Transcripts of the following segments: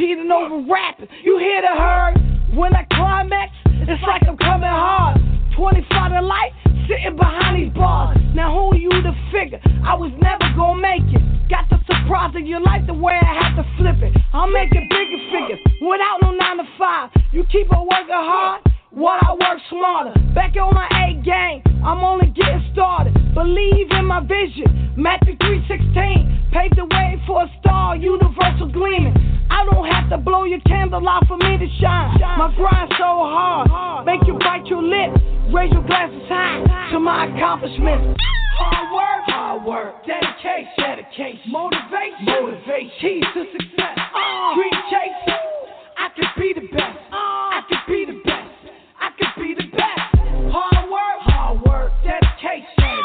beating over rapping. You hear the herd? When I climax, it's like I'm coming hard. 25 to life, sitting behind these bars. Now who you to figure? I was never gonna make it. Got the surprise of your life the way I had to flip it. I'm making bigger figures without no 9 to 5. You keep on working hard while I work smarter. Back on my A game, I'm only getting started. Believe in my vision. Matthew 3:16 paved the way for a star, universal gleaming. I don't have to blow your candle out for me to shine. My grind so hard, make you bite your lip. Raise your glasses high to my accomplishments. Hard work, dedication, motivation, keys to success. Dream chasing, I could be the best. I could be the best. I could be the best. Hard work, dedication,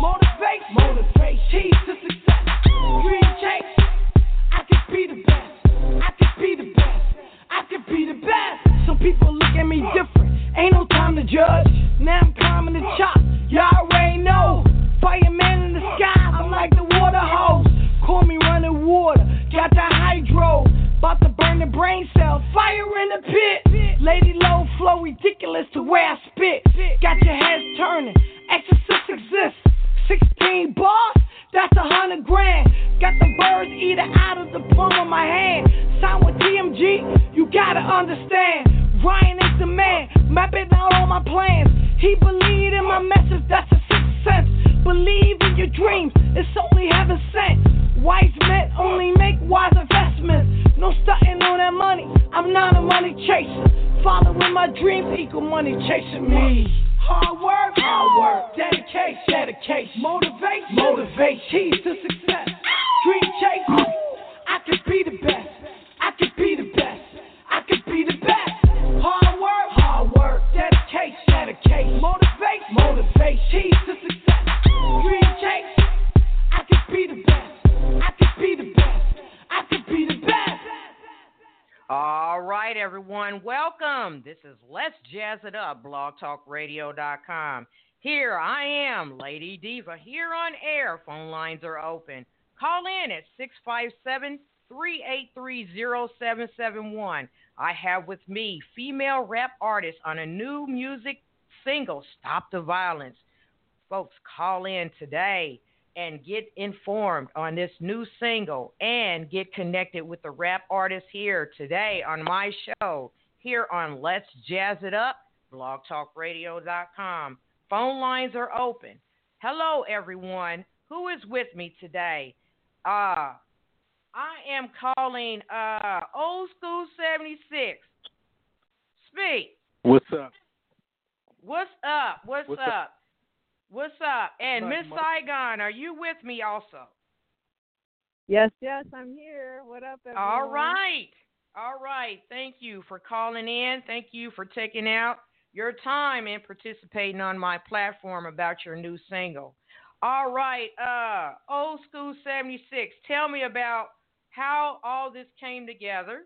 motivation, keys to success. Dream chasing, I could be the best. I could be the best. I could be the best. Some people look at me different. Ain't no time to judge. Now I'm climbing the top. Y'all already know. Fireman in the sky. I'm like the water hose. Call me running water. Got the hydro. About to burn the brain cell. Fire in the pit. Lady low flow ridiculous the way I spit. Got your heads turning. Exorcist exists. 16 bars. That's 100 grand. Got the birds eater out of the palm of my hand. Sign with TMG, you gotta understand. Ryan is the man, mapping out all my plans. He believed in my message, that's a sixth sense. Believe in your dreams, it's only heaven sent. Wise men only make wise investments. No stunting on that money, I'm not a money chaser. Following my dreams equal money chasing me. Hard work, dedication, motivation, keys to success. Dream chasing, I could be the best. I could be the best. I could be the best. Hard work, dedication, motivation, keys to success. Dream chasing, I could be the best. I could be the best. I could be the best. All right, everyone, welcome. This is Let's Jazz It Up, blogtalkradio.com. Here I am, Lady Diva, here on air. Phone lines are open. Call in at 657-383-0771. I have with me female rap artist on a new music single, Stop the Violence. Folks, call in today and get informed on this new single and get connected with the rap artist here today on my show here on Let's Jazz It Up, blogtalkradio.com. Phone lines are open. Hello, everyone. Who is with me today? I am calling Old School 76. Speak. What's up? What's up? What's up? What's up? And Miss Saigon, are you with me also? Yes, I'm here. What up, everyone? All right. Thank you for calling in. Thank you for taking out your time and participating on my platform about your new single. All right, Old School 76, tell me about how all this came together.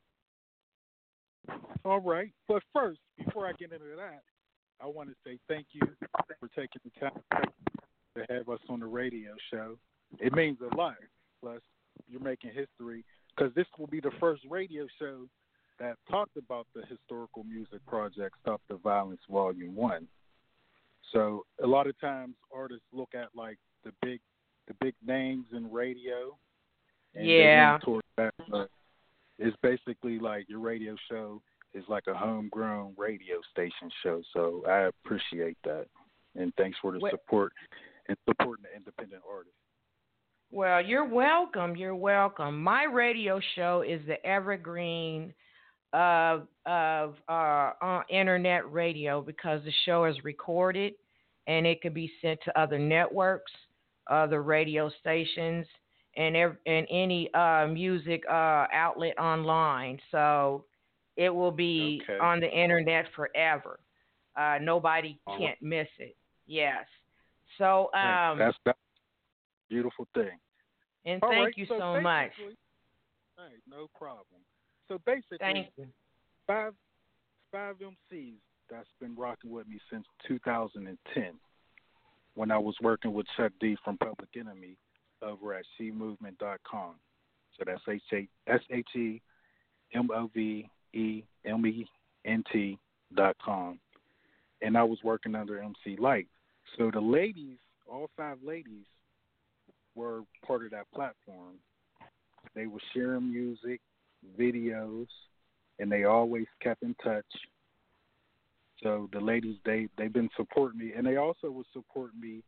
All right. But first, before I get into that, I want to say thank you for taking the time to have us on the radio show. It means a lot. Plus, you're making history because this will be the first radio show that talked about the historical music project Stop the Violence Volume 1. So a lot of times artists look at like the big names in radio and they lean towards that, but it's basically like your radio show is like a homegrown radio station show. So I appreciate that. And thanks for the support and supporting the independent artists. Well, you're welcome. You're welcome. My radio show is the evergreen of internet radio because the show is recorded and it could be sent to other networks, other radio stations, and any music outlet online. So it will be on the internet forever. Nobody can't miss it. Yes. So that's a beautiful thing. And thank you so much. Hey, no problem. So basically, thank you. Five MCs that's been rocking with me since 2010 when I was working with Chuck D from Public Enemy over at shemovement.com. So that's SHEMOVEMENT. MOVEMENT.com. And I was working under MC Light. So the ladies, all 5 ladies, were part of that platform. They were sharing music, videos, and they always kept in touch. So the ladies, they've been supporting me, and they also would support me.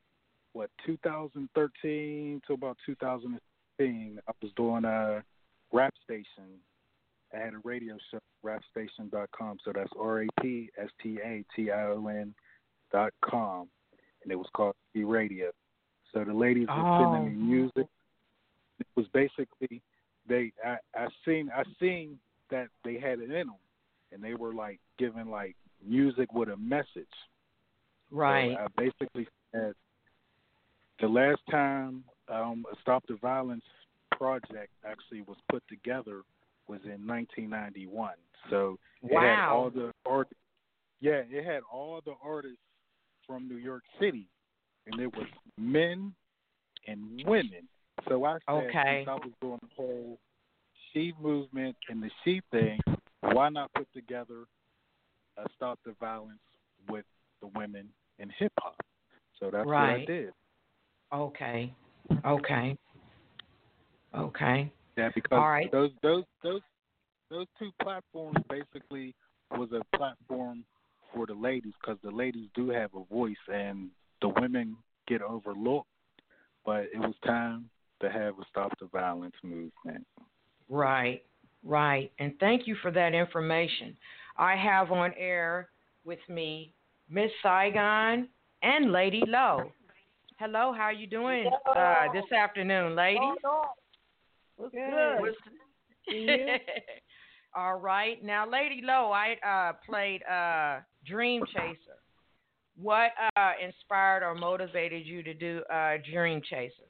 2013 to about 2015, I was doing a rap station. I had a radio show, rapstation.com. So that's rapstation.com, and it was called P Radio. So the ladies were sending me music. It was basically I seen that they had it in them, and they were like giving like music with a message. Right. So I basically said the last time a Stop the Violence project actually was put together was in 1991. So it had all the it had all the artists from New York City, and it was men and women. So I said, since I was doing the whole she movement and the she thing, why not put together a Stop the Violence with the women in hip hop? So that's what I did. Okay. Yeah, because those 2 platforms basically was a platform for the ladies, because the ladies do have a voice and the women get overlooked. But it was time to have a Stop the Violence movement. Right. And thank you for that information. I have on air with me Miss Saigon and Lady Low. Hello, how are you doing this afternoon, ladies? What's good? All right. Now, Lady Low, I played Dream Chaser. What inspired or motivated you to do Dream Chaser?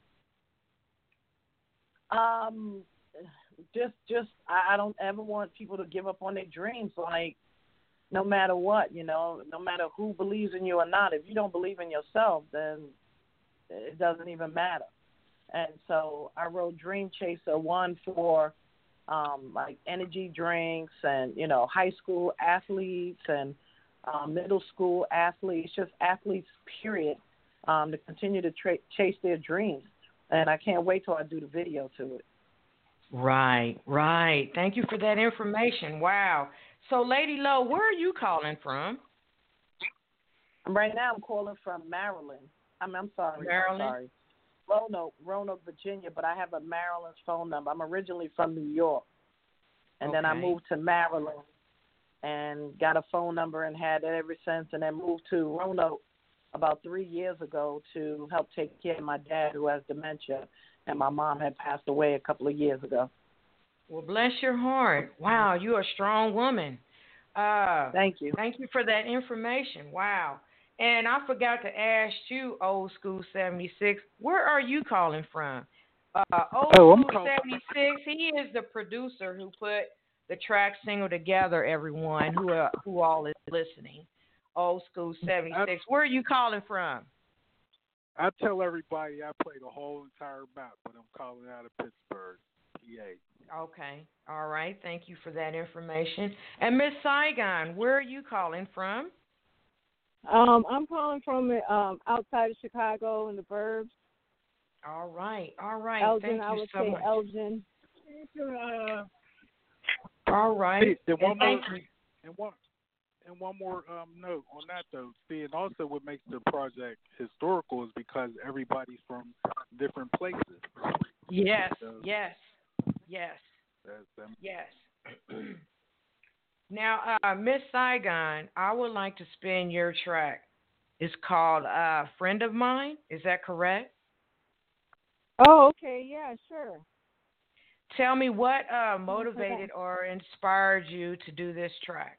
Just I don't ever want people to give up on their dreams. Like, no matter what, no matter who believes in you or not, if you don't believe in yourself, then it doesn't even matter. And so I wrote Dream Chaser, one for like energy drinks and, high school athletes and middle school athletes, just athletes, period, to continue to chase their dreams. And I can't wait till I do the video to it. Right. Thank you for that information. Wow. So, Lady Low, where are you calling from? Right now I'm calling from Maryland. I'm sorry. Maryland? I'm sorry. Roanoke, Virginia, but I have a Maryland phone number. I'm originally from New York. And then I moved to Maryland and got a phone number and had it ever since, and then moved to Roanoke about 3 years ago to help take care of my dad, who has dementia, and my mom had passed away a couple of years ago. Well, bless your heart. Wow, you're a strong woman. Thank you. Thank you for that information. Wow. And I forgot to ask you, Old School 76, where are you calling from? Old School 76, he is the producer who put the track single together, everyone who all is listening. Old School 76, where are you calling from? I tell everybody I play the whole entire map, but I'm calling out of Pittsburgh, PA. Okay. All right. Thank you for that information. And Miss Saigon, where are you calling from? I'm calling from outside of Chicago in the burbs. All right. Elgin, Thank you I would so say much. Elgin. All right. And one more note on that, though. See, and also what makes the project historical is because everybody's from different places. Yes. So, Yes. Now, Miss Saigon, I would like to spin your track. It's called Friend of Mine. Is that correct? Oh, okay. Yeah, sure. Tell me what motivated or inspired you to do this track.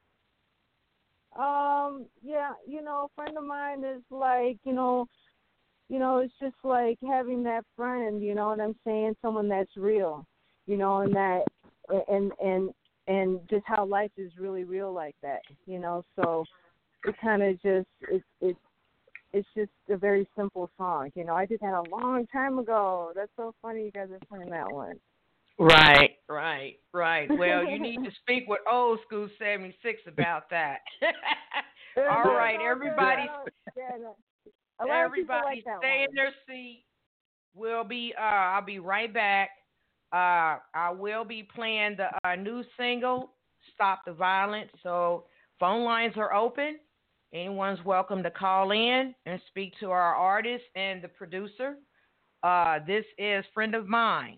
Yeah, a friend of mine is like, it's just like having that friend, you know what I'm saying? Someone that's real, and that, and just how life is really real like that, so it kind of just, it's just a very simple song. I did that a long time ago. That's so funny you guys are playing that one. Right. Well, you need to speak with Old School 76 about that. All right, everybody. A lot of people Everybody like that stay one. in their seat. I'll be right back. I will be playing the new single, Stop the Violence. So phone lines are open. Anyone's welcome to call in and speak to our artist and the producer. This is Friend of Mine.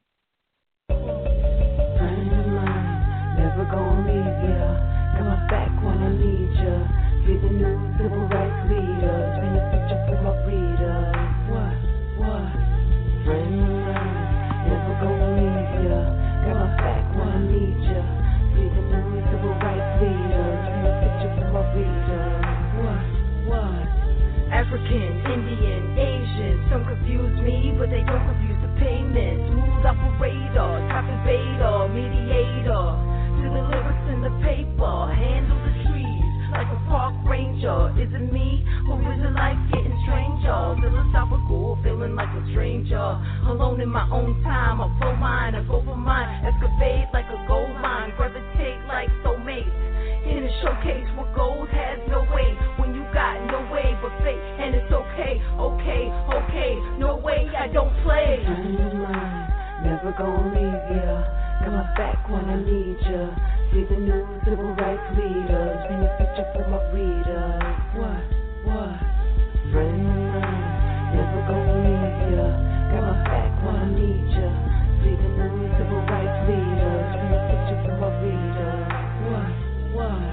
Friend of mine, never gonna leave ya. Got my back when I need ya. Be the new civil rights leaders. Paint a picture for my readers. What? Friend of mine, never gonna leave ya. Got my back when I need ya. Be the new civil rights leaders. Paint a picture for my readers. What? African, Indian, Asian. Some confuse me, but they don't confuse the payment. Smooth operator, copy beta, mediator. To the lyrics in the paper, handle the trees like a park ranger. Is it me, or is it life getting stranger? Philosophical, feeling like a stranger. Alone in my own time, I flow mine, I go for mine. Excavate like a gold mine, gravitate like soulmates. In a showcase where gold has no weight. When you got no way but fate, and it's okay, no way, I don't play. Friend of mine, never gonna leave ya. Got my back when I need ya. See the new civil rights leaders. Paint a picture for my readers. What? Friend of mine, never gonna leave ya. Got my back when I need ya. See the new civil rights leaders. Paint a picture for my readers. What?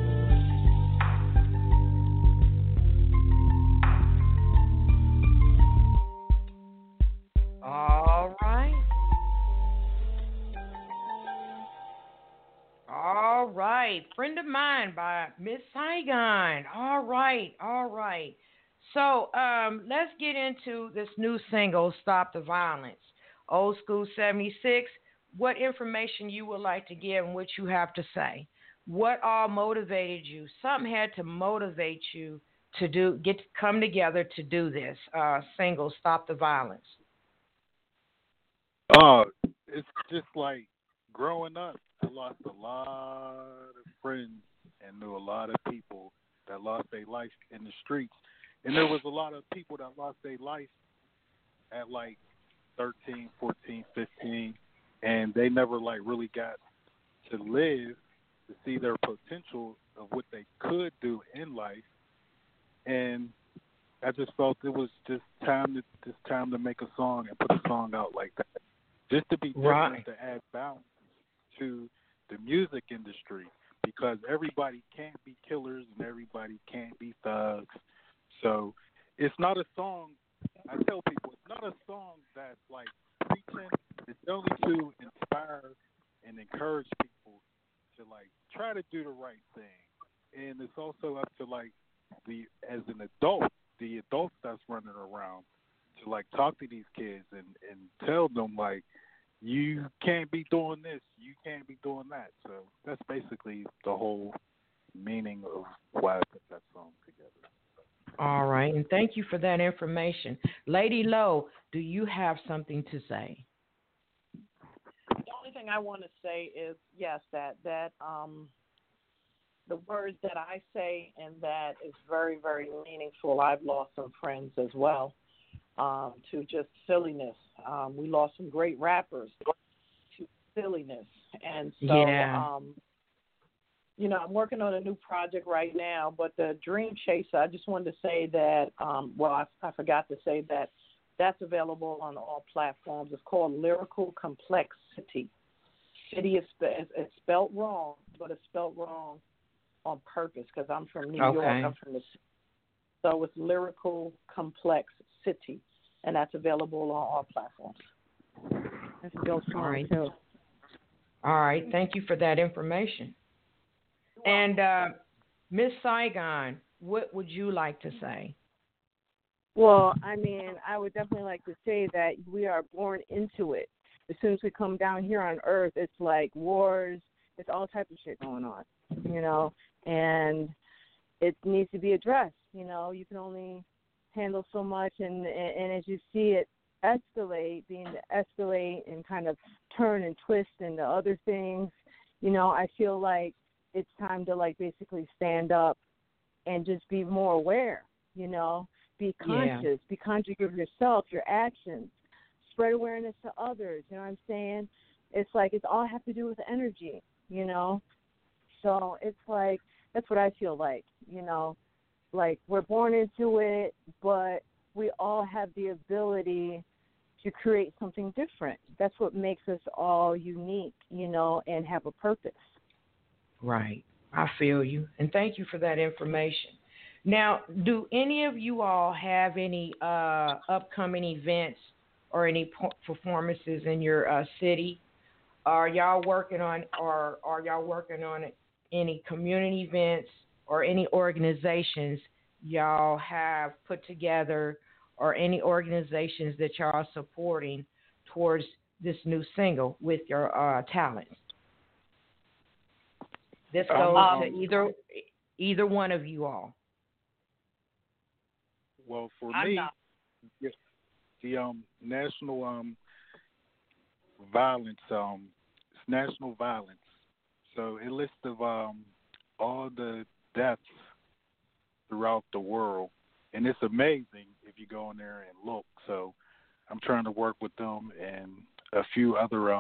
All right. Friend of Mine by Miss Saigon. All right. So let's get into this new single, Stop the Violence. Old School 76, what information you would like to give and what you have to say. What all motivated you? Something had to motivate you to come together to do this single, Stop the Violence. It's just like growing up, I lost a lot of friends and knew a lot of people that lost their life in the streets. And there was a lot of people that lost their life at like 13, 14, 15, and they never like really got to live to see their potential of what they could do in life. And I just felt it was just time to make a song and put a song out like that. Just to be different, right. To add balance to the music industry, because everybody can't be killers and everybody can't be thugs. So it's not a song, I tell people, it's not a song that's like preaching. It's only to inspire and encourage people to like try to do the right thing. And it's also up to like as an adult, the adults that's running around to like talk to these kids and tell them like, you can't be doing this, you can't be doing that. So that's basically the whole meaning of why I put that song together. All right, and thank you for that information. Lady Low, do you have something to say? The only thing I want to say is, yes, that the words that I say and that is very, very meaningful. I've lost some friends as well to just silliness. We lost some great rappers to silliness. And so, I'm working on a new project right now, but the Dream Chaser, I just wanted to say that, I forgot to say that that's available on all platforms. It's called Lyrical Complexity. City is spelled wrong, but it's spelled wrong on purpose because I'm from New York. I'm from the city. So it's Lyrical Complexity, and that's available on all platforms. That's a dope song, too. All right. Thank you for that information. And Miss Saigon, what would you like to say? Well, I mean, I would definitely like to say that we are born into it. As soon as we come down here on Earth, it's like wars, it's all types of shit going on, and it needs to be addressed. You can only handle so much, and as you see it escalate, being to escalate and kind of turn and twist into other things, you know, I feel like it's time to like basically stand up and just be more aware, you know, be conscious, be conscious of yourself, your actions, spread awareness to others, you know what I'm saying? It's like it's all have to do with energy, you know? So it's like, that's what I feel like, you know, like we're born into it, but we all have the ability to create something different. That's what makes us all unique, you know, and have a purpose. Right. I feel you. And thank you for that information. Now, do any of you all have any upcoming events or any performances in your city? Are y'all working on any community events or any organizations y'all have put together or any organizations that y'all are supporting towards this new single with your talents? This goes to either one of you all. Well, for me, the national violence, it's national violence. So it lists of all the deaths throughout the world, and it's amazing if you go in there and look. So I'm trying to work with them and a few other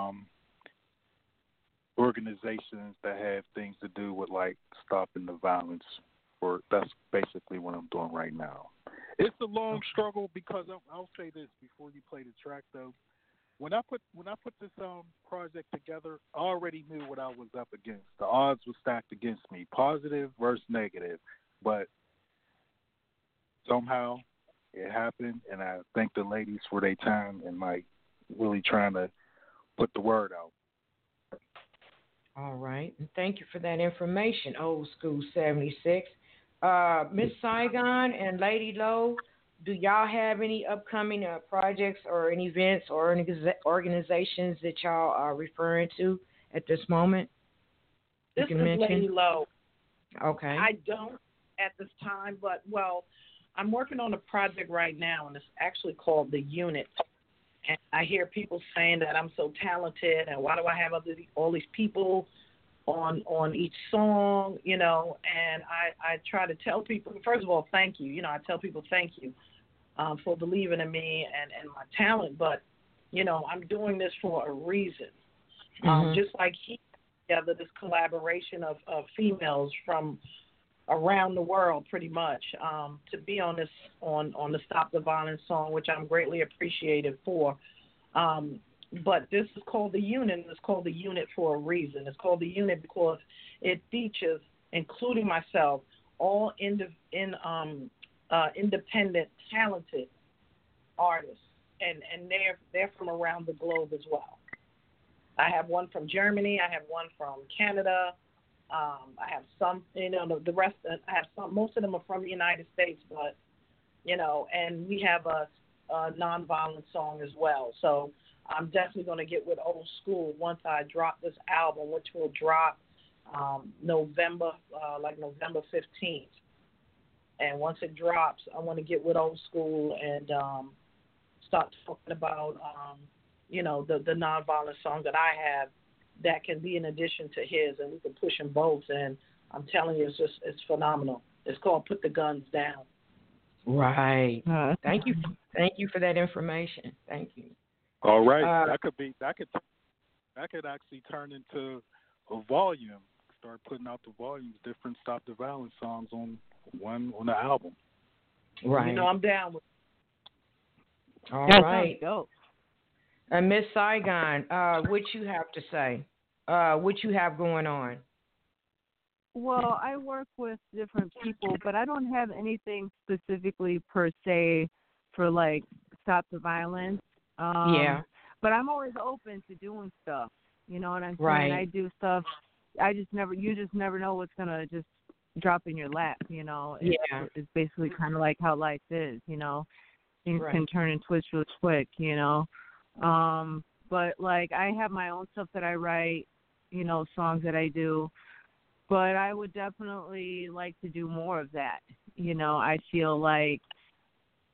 organizations that have things to do with like stopping the violence. That's basically what I'm doing right now. It's a long struggle because I'll say this before you play the track though. When I put this project together, I already knew what I was up against. The odds were stacked against me, positive versus negative, but somehow it happened, and I thank the ladies for their time and like really trying to put the word out. All right, and thank you for that information, Old School 76. Miss Saigon and Lady Low, do y'all have any upcoming projects or any events or organizations that y'all are referring to at this moment? This is Lady Low. Okay. I don't at this time, but, well, I'm working on a project right now, and it's actually called The Unit. And I hear people saying that I'm so talented, and why do I have all these people on each song, you know? And I try to tell people, first of all, thank you. You know, I tell people thank you for believing in me and my talent. But, you know, I'm doing this for a reason. Just like he together this collaboration of females from around the world, pretty much, to be on this on the Stop the Violence song, which I'm greatly appreciated for. But this is called The Unit, and it's called The Unit for a reason. It's called The Unit because it features, including myself, all independent, talented artists, and they're from around the globe as well. I have one from Germany. I have one from Canada. I have some, you know, the rest. I have some. Most of them are from the United States, but you know, and we have a nonviolent song as well. So I'm definitely going to get with Old School once I drop this album, which will drop November 15th. And once it drops, I want to get with Old School and start talking about, you know, the nonviolent song that I have that can be in addition to his, and we can push them both. And I'm telling you, it's phenomenal. It's called Put the Guns Down. Right. Thank you for that information. Thank you. All right. That could actually turn into a volume. Start putting out the volumes, different Stop the Violence songs on the album. Right. You know, I'm down with it. All right. Miss Saigon, what you have to say? What you have going on? Well, I work with different people, but I don't have anything specifically per se for like Stop the Violence. But I'm always open to doing stuff. You know what I'm saying? Right. I do stuff. You just never know what's gonna just drop in your lap. You know. It's basically kind of like how life is. You know, things can turn and twist real quick. You know. But like I have my own stuff that I write. You know, songs that I do. But I would definitely like to do more of that. You know, I feel like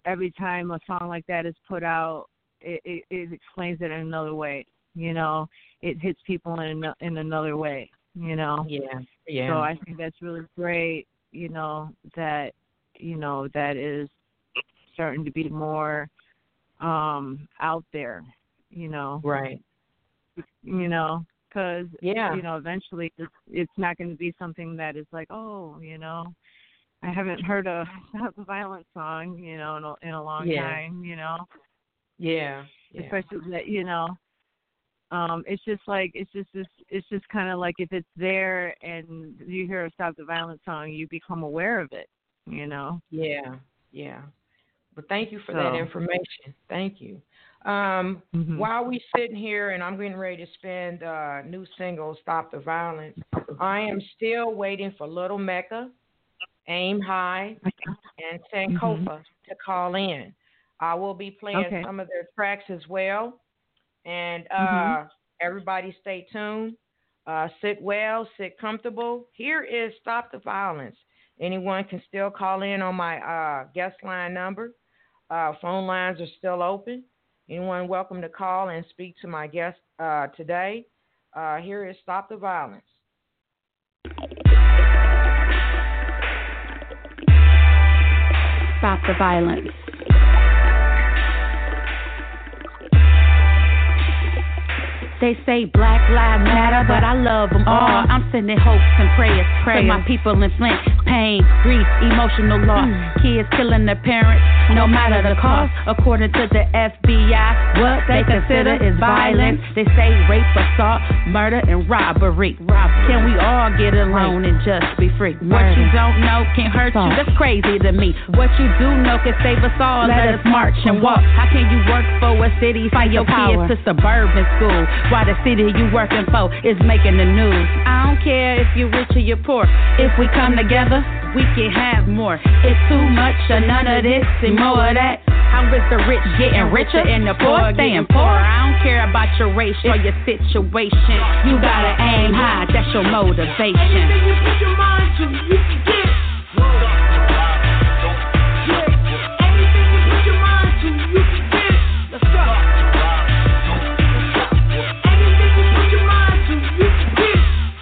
every time a song like that is put out, it explains it in another way. You know, it hits people in another way. You know. Yeah. So I think that's really great. You know, that is starting to be more out there. You know. Right. You know, because you know, eventually it's not going to be something that is like, oh, you know, I haven't heard a Stop the Violence song, you know, in a long time, you know. Yeah. Especially that, you know, it's just kind of like if it's there and you hear a Stop the Violence song, you become aware of it, you know. Yeah. But thank you for that information. Thank you. While we sitting here and I'm getting ready to spin new single Stop the Violence, I am still waiting for Little Mecca, Aim High, and Sankofa to call in. I will be playing some of their tracks as well. And everybody stay tuned. Sit well, sit comfortable. Here is Stop the Violence. Anyone can still call in on my guest line number. Phone lines are still open. Anyone welcome to call and speak to my guest today. Here is Stop the Violence. Stop the violence. They say Black Lives Matter, but I love them all. I'm sending hopes and prayers to my people in Flint. Pain, grief, emotional loss. Kids killing their parents, no matter the cost. According to the FBI, what they consider is violence. They say rape, assault, murder, and robbery. Can we all get along and just be free? What you don't know can hurt you. That's crazy to me. What you do know can save us all. Let us march and walk. How can you work for a city, find your kids to suburban school, while the city you working for is making the news? I don't care if you're rich or you're poor. If we come together, we can have more. It's too much of none of this and more of that. How is the rich getting richer and the poor staying poor? I don't care about your race or your situation. You gotta aim high, that's your motivation. Anything you put your mind to, you can get. Anything you put your mind to, you can get. Let's go. Anything you put your mind to, you can get.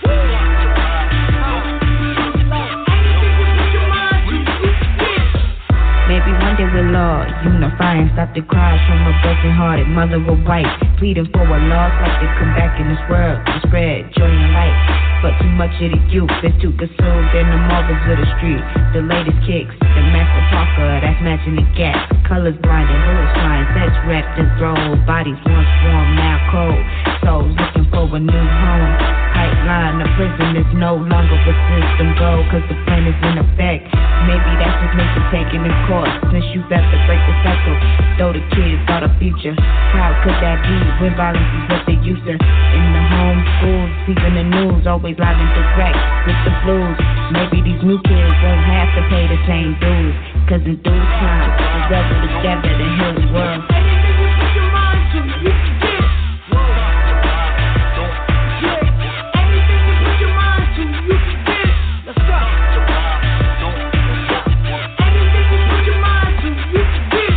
Maybe one day we'll all unify and stop the cries from a broken-hearted mother or wife, pleading for a loss like they come back in this world to spread joy and light. But too much of the youth is too consumed in the marvels of the street. The latest kicks, the Master Parker, that's matching the gap. Colors blinding, hood signs that's wrapped and thrown. Bodies once warm, now cold. Souls looking for a new home. Pipeline, the prison is no longer a system goal, cause the plan is in effect. Maybe that's just nature taking its course, since you got to break the cycle. Though the kids got a future, how could that be when violence is what they used to? In the home, schools, even the news, always live and direct with the blues. Maybe these new kids won't have to pay the same dues, cause in due time, the rebel is gathered to heal the world. Anything you put your mind to, you can get. Anything you put your mind to, you can get. Let's go. Anything you put your mind to, you can get.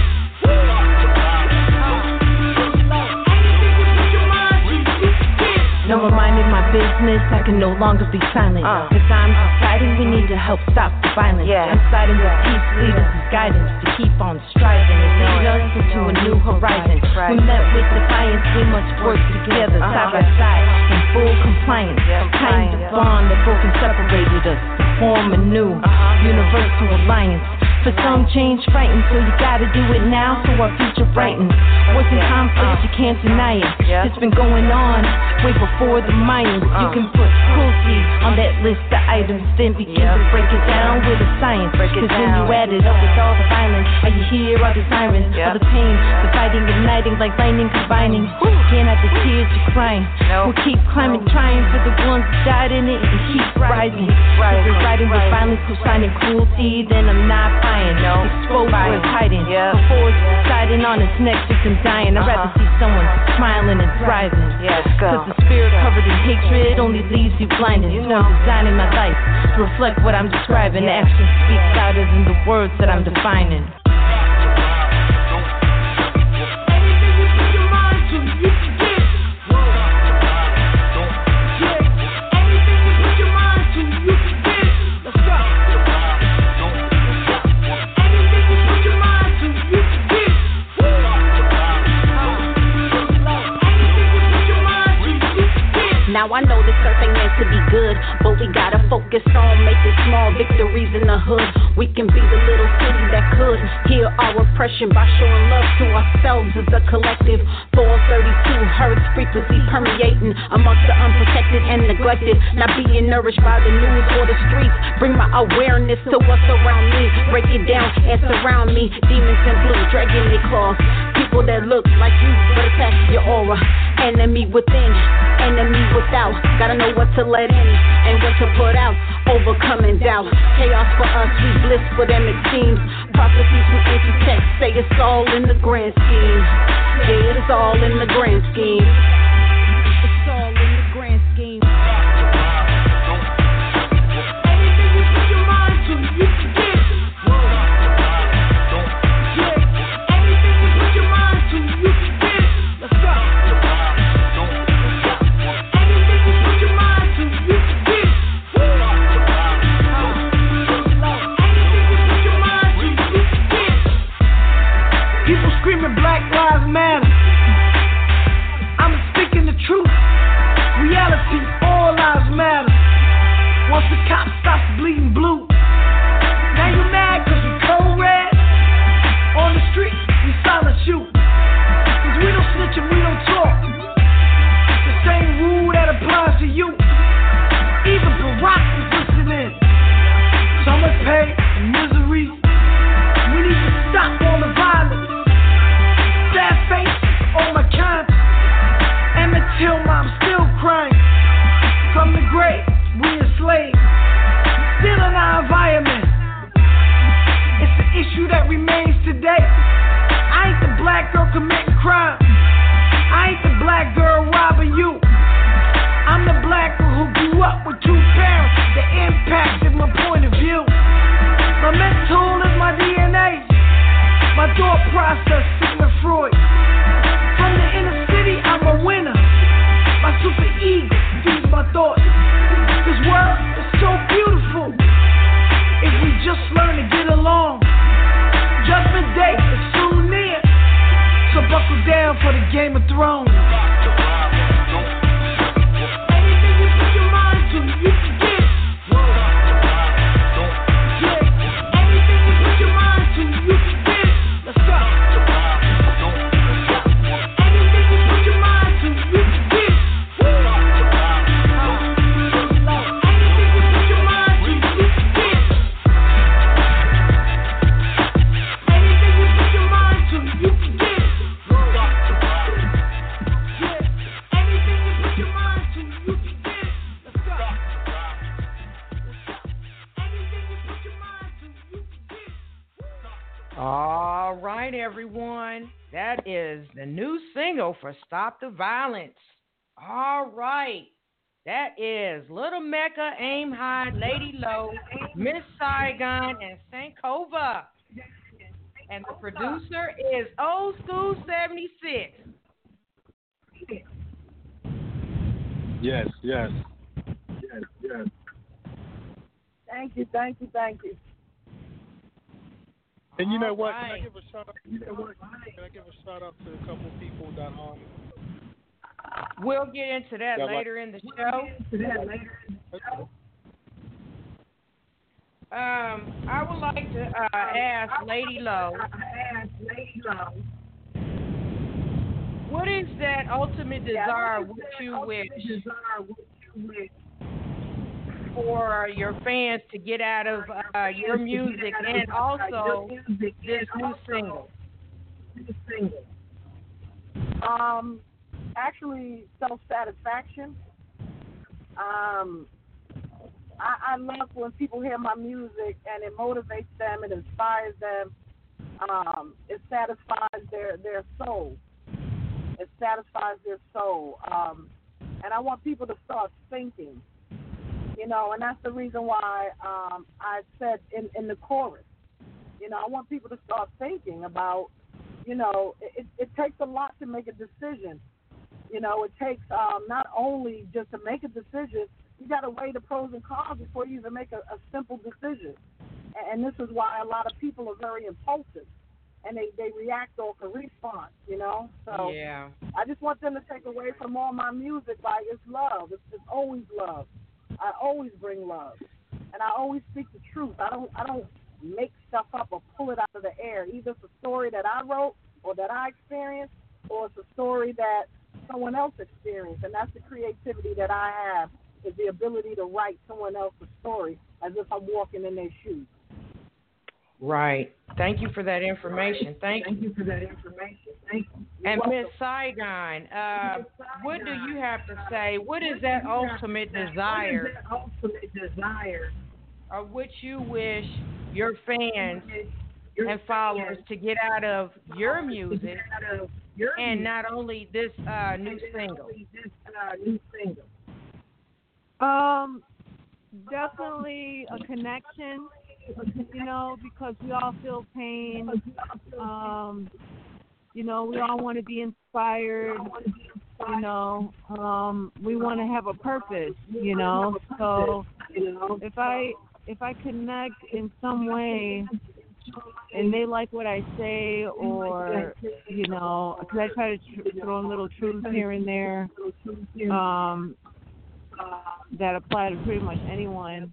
Anything you put your mind to, you can get. No, I'm minding my business, I can no longer be silent. Cause I'm deciding we need to help stop the violence. I'm siding with peace leaders as guidance to keep on striving and lead us into a new horizon. We met with defiance, we must work together side by side in full compliance. Time to bond that broken separated us to form a new universal alliance. For some, change frightens, so you gotta do it now so our future brightens. What's in conflict, you can't deny it. It's been going on way before the Mayans. You can put cruelty on that list of items, then begin to break it down with a science. Cause when you add it up with all the violence, all you hear are the sirens, all the pain, the fighting, igniting like lightning combining. Can't have the tears you're crying. We'll keep climbing, trying for the ones that died in it and keep rising. If you're riding with violence, co-signing cruelty, then I'm not buying. Exposed where it's hiding. Before it's deciding on its next victim dying. I'd rather see someone smiling and thriving. Cause the spirit covered in hatred only leaves you blinded. So I'm designing my life to reflect what I'm describing. The actions speak louder than the words that I'm defining. Now I know this earth ain't meant to be good, but we gotta focus on making small victories in the hood. We can be the little city that could heal our oppression by showing love to ourselves as a collective. 432 hertz frequency permeating amongst the unprotected and neglected. Not being nourished by the news or the streets. Bring my awareness to what's around me. Break it down and surround me. Demons in blue, dragging their claws. People that look like you, but attack your aura. Enemy within, enemy without. Gotta know what to let in and what to put out. Overcoming doubt. Chaos for us, we bliss for them it seems. Prophecies from ancient texts say it's all in the grand scheme. Yeah, it's all in the grand scheme. It's all in the grand scheme. Anything you put your mind to, you can get. Yeah, anything you put your mind to, you can get. Let's go. Anything you put your mind to, you can get. Anything you put your mind to, you can get. People screaming Black Lives Matter. I'm speaking the truth. Reality, all lives matter. Once the cop stops bleeding blue, now you mad cause we cold red. On the street, we silence you. Cause we don't snitch and we don't talk. The same rule that applies to you. Even Barack is listening. Some are paid in misery. We need to stop all the violence. Sad face on my conscience. Emmett Till mom still crying. From the grave, we enslaved. Still in our environment. It's an issue that remains today. I ain't the black girl committing crime. I ain't the black girl robbing you. I'm the black girl who grew up with two parents that impacted my point of view. My mental is my DNA. My thought process, Sigmund Freud. From the inner city, I'm a winner. My super ego feeds my thoughts. This world is so beautiful if we just learn to get along. Judgment Day is soon near, so buckle down for the Game of Thrones. Anything you put your mind to, you can get. Yeah, anything you put your mind to, you can get. Let's go. Anything you put your mind to, you can get. Anything you put your mind to, you can get. Anything you put your mind to, you can get. Yeah, anything you put your mind to, you can get. Let's go. Anything you put your mind to, you can get. All right, everyone. That is the new single for Stop the Violence. All right. That is Little Mecca, Aim High, Lady Low, Miss Saigon, and Sankova. And the producer is Old School 76. Yes. Thank you. And you know what? Right. Can I give a shout out? Can I give a shout out to a couple of people that We'll get into that later in the show. I would like to ask Lady Low, what is that ultimate desire which you wish for your fans to get out of your music and also this new single? Actually, self-satisfaction. I love when people hear my music and it motivates them, it inspires them. It satisfies their soul. It satisfies their soul. And I want people to start thinking, you know, and that's the reason why I said in the chorus, you know, I want people to start thinking about, you know, it takes a lot to make a decision. You know, it takes not only just to make a decision, you got to weigh the pros and cons before you even make a simple decision. And this is why a lot of people are very impulsive. and they react off a response, you know. So Yeah. I just want them to take away from all my music, like it's love. It's always love. I always bring love, and I always speak the truth. I don't make stuff up or pull it out of the air. Either it's a story that I wrote or that I experienced, or it's a story that someone else experienced, and that's the creativity that I have, is the ability to write someone else's story as if I'm walking in their shoes. Right. Thank you for that information. Thank you. you for that information. Thank you. And Miss Saigon, what do you have to say? What is that ultimate desire? Or what you wish your fans and followers to get out of your music, and not only this new single? Definitely a connection, you know, because we all feel pain. You know, we all want to be inspired. You know, we want to have a purpose. You know, so if I connect in some way, and they like what I say, or you know, because I try to throw in little truths here and there, that apply to pretty much anyone.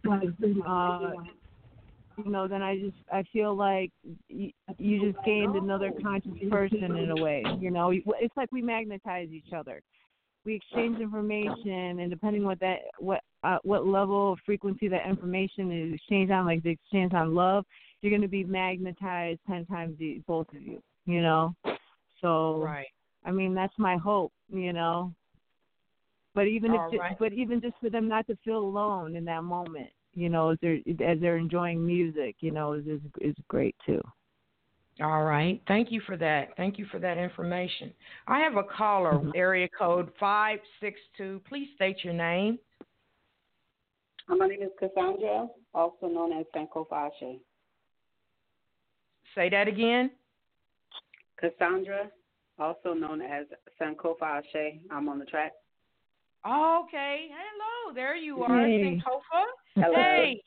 You know, then I feel like you just gained another conscious person in a way. You know, it's like we magnetize each other. We exchange information, and depending what level of frequency that information is exchanged on, like the exchange on love, you're going to be magnetized 10 times both of you. You know, so Right. I mean, that's my hope. You know. But even even just for them not to feel alone in that moment, you know, as they're enjoying music, you know, is great too. All right. Thank you for that. Thank you for that information. I have a caller, area code 562. Please state your name. My name is Cassandra, also known as Sankofa Ashe. Say that again. Cassandra, also known as Sankofa Ashe. I'm on the track. Okay. Hello. There you are, Hey. Sankofa. Hello. Hey.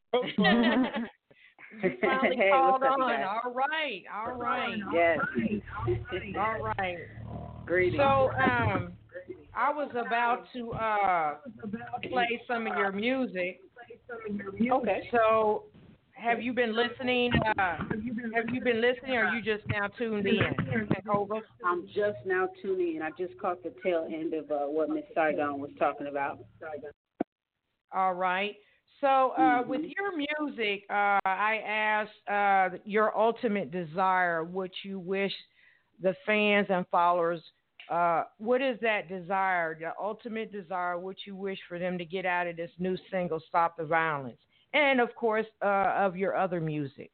You finally Hey, called what's up, on. guys? All right. All right. Yes. All right. Greetings. So, I was about to play some of your music. Okay. So, have you been listening? Have you been listening, or are you just now tuned in? Sankofa? I'm just now tuning in. I just caught the tail end of what Miss Saigon was talking about. All right. So, with your music, I asked your ultimate desire, what you wish the fans and followers, what is that desire, the ultimate desire, what you wish for them to get out of this new single, Stop the Violence, and, of course, of your other music?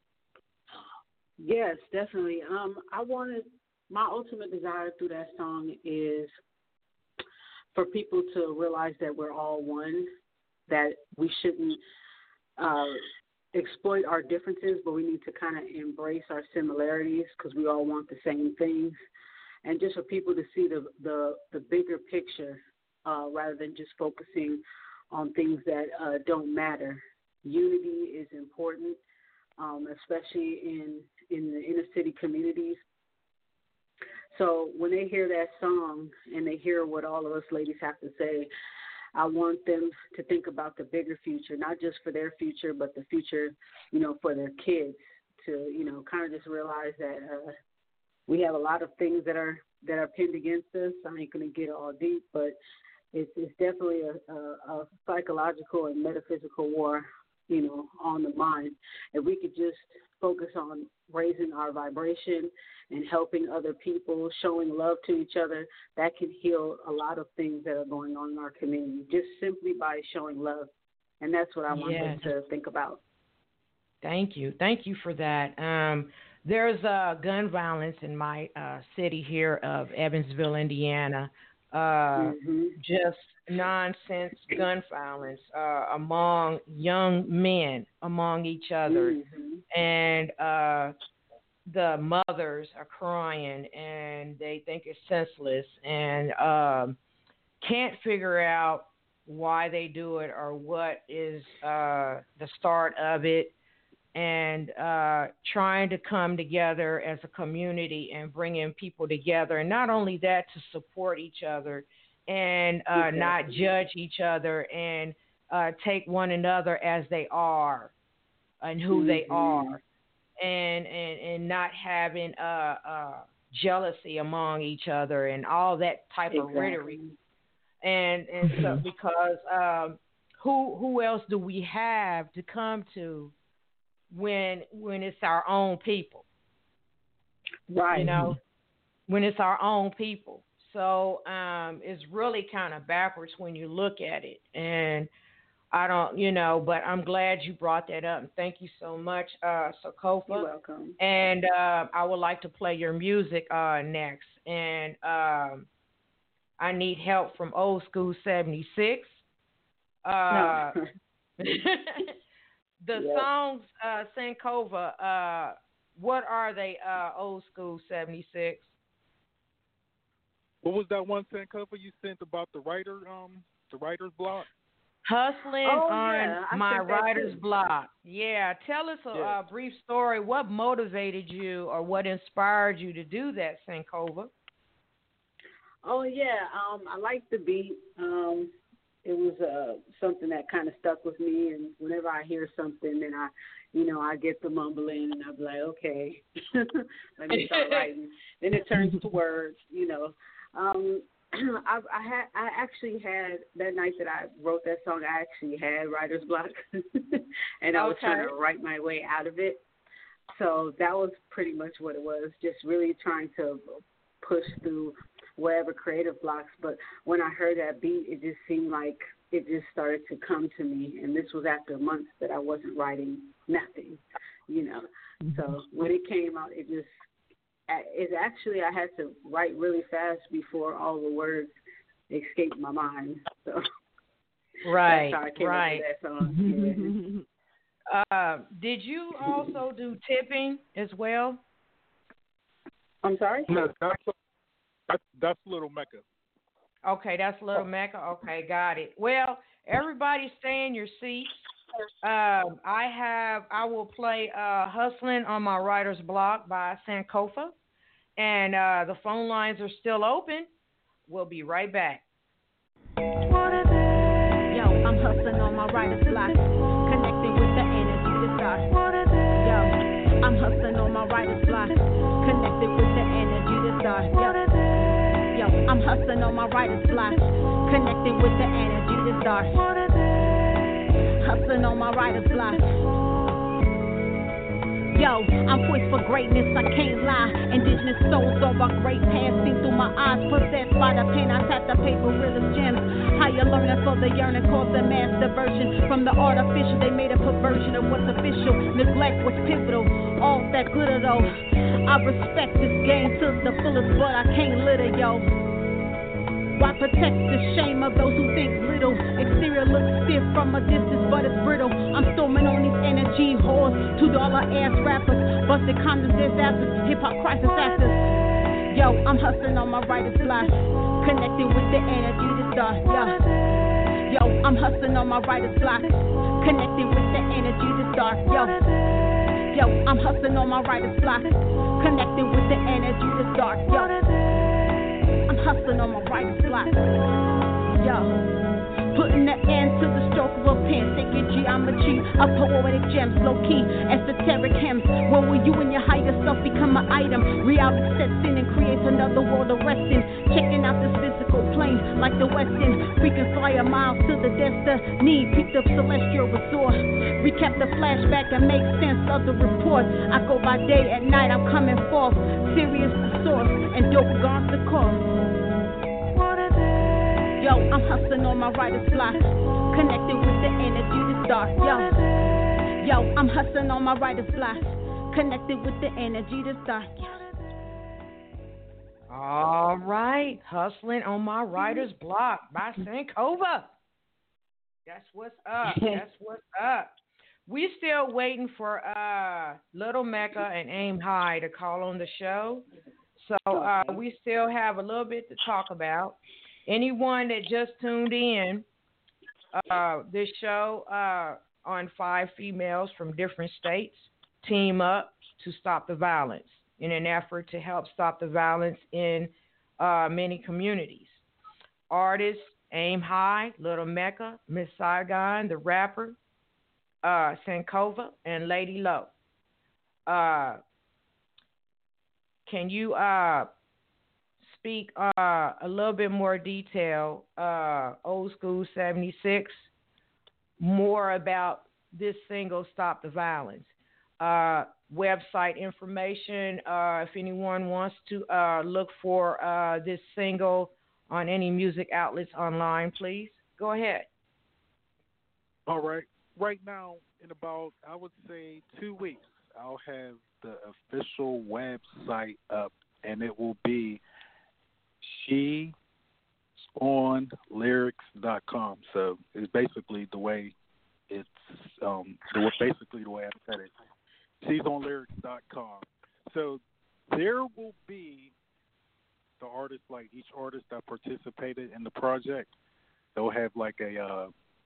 Yes, definitely. My ultimate desire through that song is for people to realize that we're all one, that we shouldn't exploit our differences, but we need to kind of embrace our similarities because we all want the same things. And just for people to see the bigger picture rather than just focusing on things that don't matter. Unity is important, especially in the inner city communities. So when they hear that song and they hear what all of us ladies have to say, I want them to think about the bigger future, not just for their future, but the future, you know, for their kids, to, you know, kind of just realize that we have a lot of things that are pinned against us. I ain't going to get all deep, but it's definitely a psychological and metaphysical war, you know, on the mind. If we could just focus on raising our vibration and helping other people, showing love to each other, that can heal a lot of things that are going on in our community, just simply by showing love. And that's what I want them to think about. Thank you. Thank you for that. There's gun violence in my city here of Evansville, Indiana. Just nonsense gun violence among young men, among each other. And the mothers are crying and they think it's senseless and can't figure out why they do it or what is the start of it. and trying to come together as a community and bringing people together. And not only that, to support each other and not judge each other and take one another as they are and who they are, and not having jealousy among each other and all that type of rhetoric. And so because who else do we have to come to when it's our own people? Right. You know, when it's our own people. So it's really kind of backwards when you look at it. And I don't, but I'm glad you brought that up. And thank you so much, Sankofa. You're welcome. And I would like to play your music next. And I need help from Old School 76. No. The songs, Sankofa, what are they, Old School 76? What was that one, Sankofa, you sent about the writer's block? Hustling on my writer's block. Yeah, tell us a brief story. What motivated you or what inspired you to do that, Sankofa? Oh, yeah. I like the beat. It was something that kind of stuck with me, and whenever I hear something, then I get the mumbling, and I'm like, okay, let me start writing. Then it turns to words, I actually had, that night that I wrote that song, I actually had writer's block, and I was trying to write my way out of it. So that was pretty much what it was, just really trying to push through whatever creative blocks. But when I heard that beat, it just seemed like it just started to come to me. And this was after months that I wasn't writing nothing, So when it came out, it actually, I had to write really fast before all the words escaped my mind. So right, that's how I came up with that song. Yeah. Did you also do tipping as well? I'm sorry? No, that's Little Mecca. Okay, that's Little Mecca. Okay, got it. Well, everybody stay in your seats. I will play Hustling on My Writer's Block by Sankofa. And the phone lines are still open. We'll be right back. Yo, I'm hustling on my writer's block, connecting with the energy to start. Yo, I'm hustling on my writer's block, connected with the energy to start. Yo, I'm hustling on my writer's block, connecting with the energy to start. Hustling on my writer's block. Yo, I'm poised for greatness, I can't lie. Indigenous souls of our great past seen through my eyes. Possessed by the pen, I tap the paper, real as gems. Higher learning for the yearning, cause the mass diversion. From the artificial, they made a perversion of what's official. Neglect was pivotal, all that glitter though. I respect this game to the fullest, but I can't litter, yo. Why protect the shame of those who think little? Exterior looks stiff from a distance, but it's brittle. I'm storming on these energy whores, $2 ass rappers, busted condoms, disasters, hip hop crisis actors. Yo, I'm hustling on my writer's block, connecting with the energy to start. Yo, I'm hustling on my writer's block, connecting with the energy to start. Yo, I'm hustling on my writer's block, connecting with the energy to start. Yo, I'm hustling on my writer's block. Yo, putting the end to the stroke of a pen, sacred geometry of poetic gems, low key, esoteric hymns. When will you and your higher self become an item? Reality sets in and creates another world of resting. Checking out this physical plane like the Westin. We can fly a mile to the destiny. Picked up celestial resort. Recap the flashback and make sense of the report. I go by day, at night I'm coming forth. Serious the source and dope guards the cause. Yo, I'm hustling on my writer's block, connecting with the energy to start. Yo, I'm hustling on my writer's block, connected with the energy to start. All right, hustling on my writer's block by Sankofa. That's what's up. That's what's up. We still waiting for Little Mecca and Aim High to call on the show. So we still have a little bit to talk about. Anyone that just tuned in, this show, on 5 females from different states team up to stop the violence in an effort to help stop the violence in many communities. Artists Aim High, Little Mecca, Miss Saigon, the rapper, Sankova, and Lady Low. Can you speak a little bit more detail, Old School 76, more about this single, Stop the Violence? Website information, if anyone wants to look for this single on any music outlets online, please go ahead. All right. Right now, in about, I would say, 2 weeks, I'll have the official website up, and it will be sheonlyrics.com. So it's basically the way it's basically the way I said it. Sheonlyrics.com. So there will be the artists, like each artist that participated in the project. They'll have like a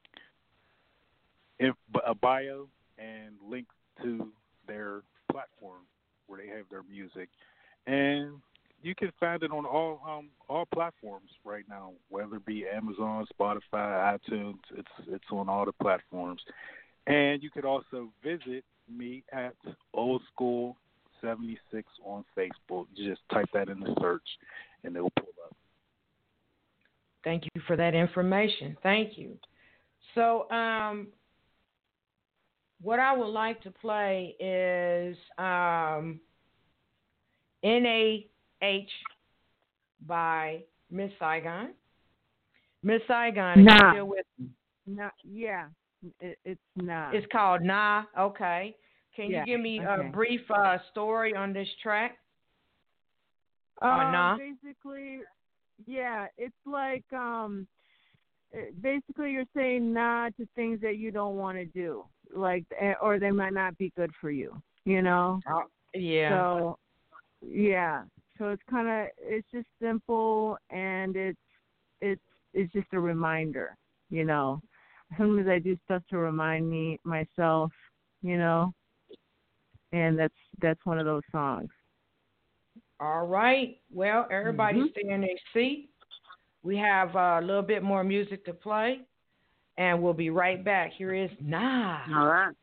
bio and links to their platform where they have their music, and you can find it on all platforms right now, whether it be Amazon, Spotify, iTunes. It's on all the platforms, and you could also visit me at Old School 76 on Facebook. You just type that in the search, and it'll pull up. Thank you for that information. Thank you. So, what I would like to play is N.A.H. by Miss Saigon. Miss Saigon, is you still with me? Nah, yeah, it's Nah. It's called Nah. Okay. Can you give me a brief story on this track? Nah? Basically, yeah, it's like basically you're saying nah to things that you don't want to do, like, or they might not be good for you, you know? Yeah. So, yeah. So it's kind of, it's just simple, and it's just a reminder, you know? Sometimes I do stuff to remind me myself, you know? And that's one of those songs. All right. Well, everybody stay in their seat. We have a little bit more music to play, and we'll be right back. Here is Nah. All right.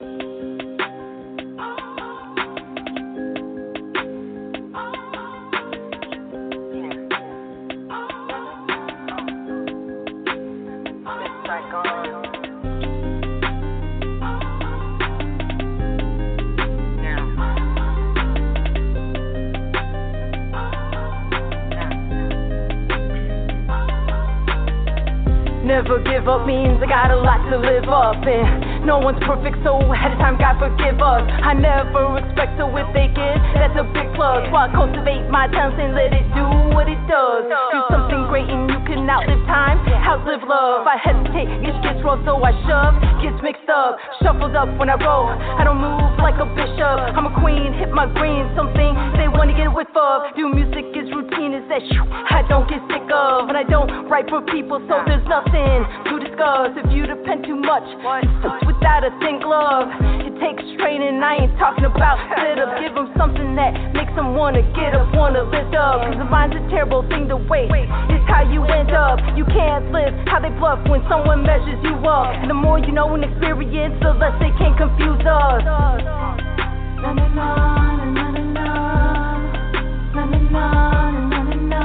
Never give up means I got a lot to live up, and no one's perfect, so ahead of time, God forgive us. I never expect to if they give, that's a big plus. While I cultivate my talents and let it do what it does. Do something great and you can outlive time, outlive love. I hesitate, it gets rough, so I shove, gets mixed up, shuffled up when I roll. I don't move like a bishop, I'm a queen, hit my green, something they want to get whiff of. Do music is routine, is that I don't get sick of. And I don't write for people, so there's nothing to discuss. If you depend too much, it's without a thin glove. It takes training, I ain't talking about sit up. Give them something that makes them wanna get up, wanna lift up. Cause the mind's a terrible thing to waste, it's how you end up. You can't live how they bluff when someone measures you up. And the more you know and experience, the less they can confuse us. Na na na na na na na na na na na na.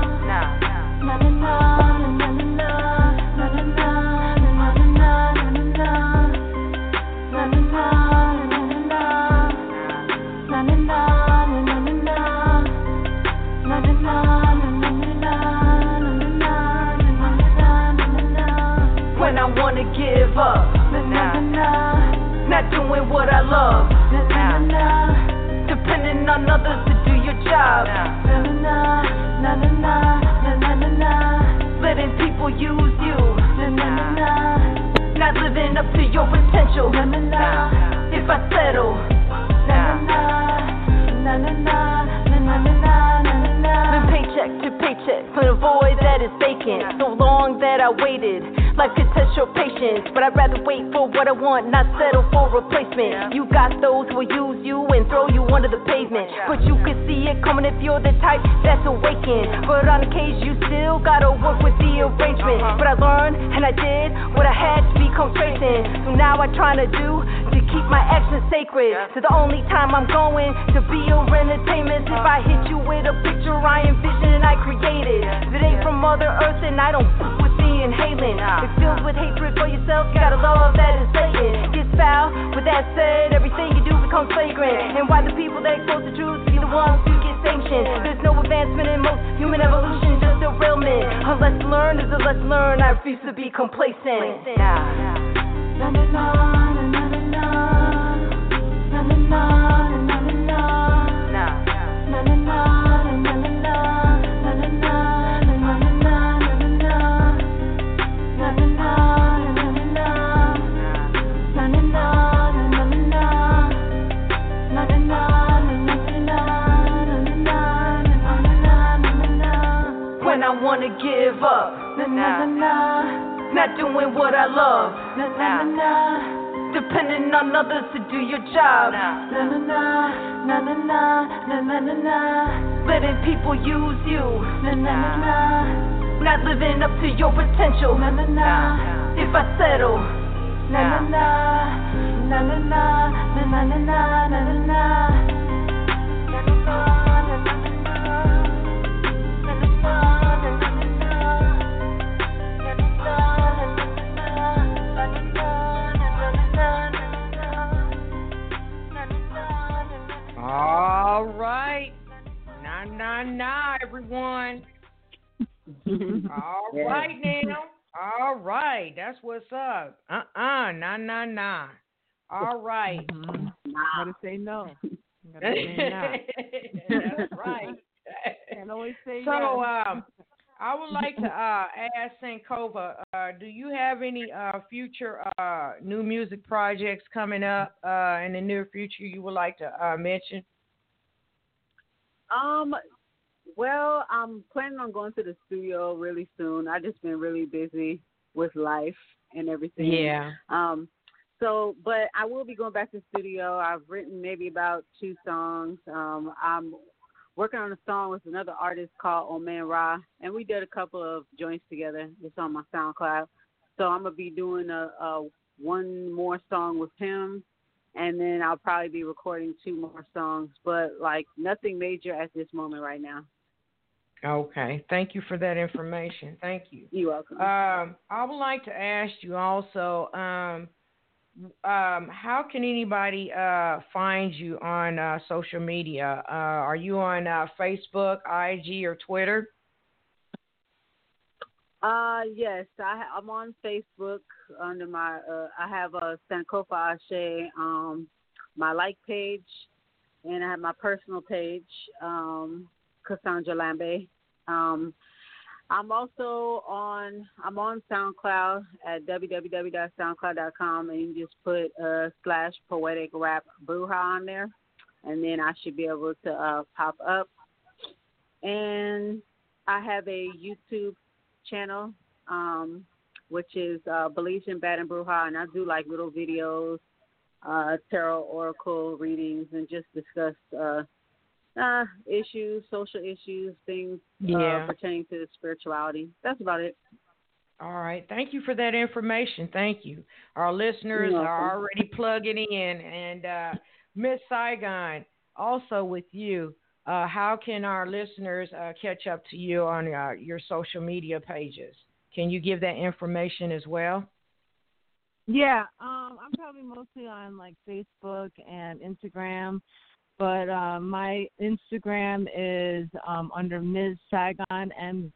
When I wanna give up, not doing what I love, depending on others to do your job, letting people use you, not living up to your potential. If I settle, live paycheck to paycheck for the void that is vacant. So long that I waited Life can test your patience, but I'd rather wait for what I want, not settle for replacement. You got those who will use you and throw you under the pavement, but you can see it coming if you're the type that's awakened. But on occasion you still gotta work with the arrangement. But I learned and I did what I had to become trained in. So now I try to do to keep my actions sacred. So the only time I'm going to be your entertainment is if I hit you with a picture I envision and I created. If it ain't from Mother Earth, then I don't fuck with the inhaling. If filled with hatred for yourself, you gotta love that is blatant. Gets foul. With that said, everything you do becomes flagrant. And why the people that expose the truth be the ones who get sanctioned? There's no advancement in most human evolution, just derailment. A lesson learned is a lesson learned. I refuse to be complacent. Na na na na na na na na na na na na na na. When I wanna give up, na na na na, not doing what I love, na na na na, depending on others to do your job, na na na na na na na na na, letting people use you, na na na na, not living up to your potential, na na na. If I settle, na na na na na na na na na na na na. All right. Nah, everyone. All right now. All right. That's what's up. Nah. All right. Gotta say no. Gotta say no. That's right. Can't always say so, yes. I would like to ask Sankova, do you have any future new music projects coming up in the near future you would like to mention? Well, I'm planning on going to the studio really soon. I just been really busy with life and everything. Yeah. But I will be going back to the studio. I've written maybe about 2 songs. I'm working on a song with another artist called Oman Ra, and we did a couple of joints together. It's on my SoundCloud. So I'm going to be doing a one more song with him, and then I'll probably be recording 2 more songs, but like nothing major at this moment right now. Okay. Thank you for that information. Thank you. You're welcome. I would like to ask you also, how can anybody find you on social media? Are you on Facebook, IG, or Twitter? Yes, I'm on Facebook under my. I have a Sankofa Ashe, my like page, and I have my personal page, Cassandra Lambe. I'm also on SoundCloud at www.soundcloud.com, and you just put /Poetic Rap Bruja on there, and then I should be able to pop up. And I have a YouTube channel, which is Belizean Bad and Bruja, and I do like little videos, tarot oracle readings, and just discuss issues, social issues, things pertaining to spirituality. That's about it. All right. Thank you for that information. Thank you. Our listeners are already plugging in. And Miss Saigon, also with you, how can our listeners catch up to you on your social media pages? Can you give that information as well? Yeah, I'm probably mostly on like Facebook and Instagram. But my Instagram is under Ms. Saigon,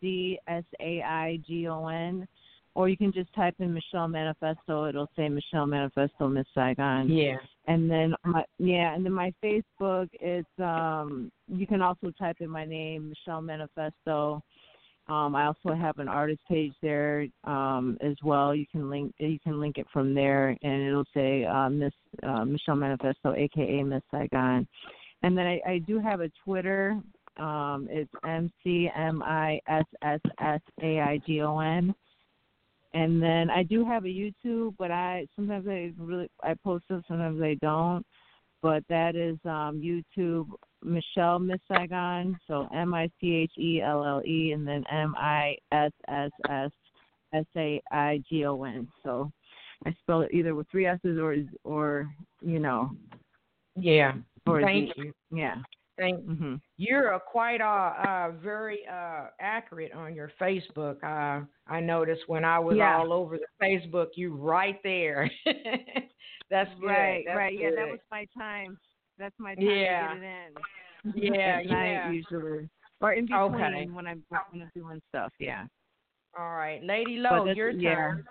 MZSAIGON, or you can just type in Michelle Manifesto. It'll say Michelle Manifesto, Ms. Saigon. Yeah. And then my Facebook, it's you can also type in my name, Michelle Manifesto. I also have an artist page there as well. You can link it from there, and it'll say Miss Michelle Manifesto, aka Miss Saigon. And then I do have a Twitter. It's MCMISSSAIGON. And then I do have a YouTube, but sometimes I post it, sometimes I don't. But that is YouTube Michelle Miss Saigon, so MICHELLE and then MISSSSAIGON. So I spell it either with 3 S's or Yeah. Or Thank you. Yeah. You're quite very accurate on your Facebook. I noticed when I was all over the Facebook, you right there. That's good. Right, That's right. good. Yeah, that was my time. That's my time to get it in. Yeah, At night usually, or in between when I'm doing stuff. Yeah. All right, Lady Low, your turn.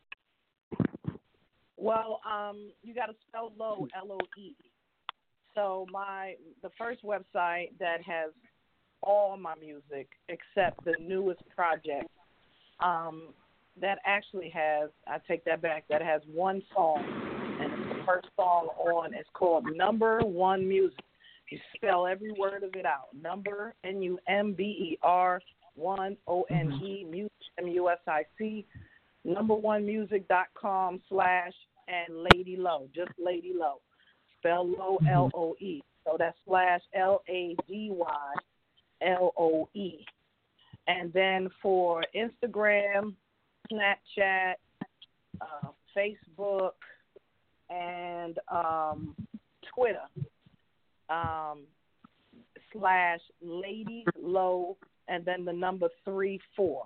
Well, you got to spell Low, L-O-E. So the first website that has all my music except the newest project, that actually has, I take that back, that has one song, and the first song on is called Number One Music. You spell every word of it out. Number, Number, 1, O-N-E, music, M-U-S-I-C, numberonemusic.com / and Lady Low, just Lady Low. Spell Low, L-O-E. So that's / L-A-D-Y-L-O-E. And then for Instagram, Snapchat, Facebook, and Twitter, / Lady Low, and then the number 34.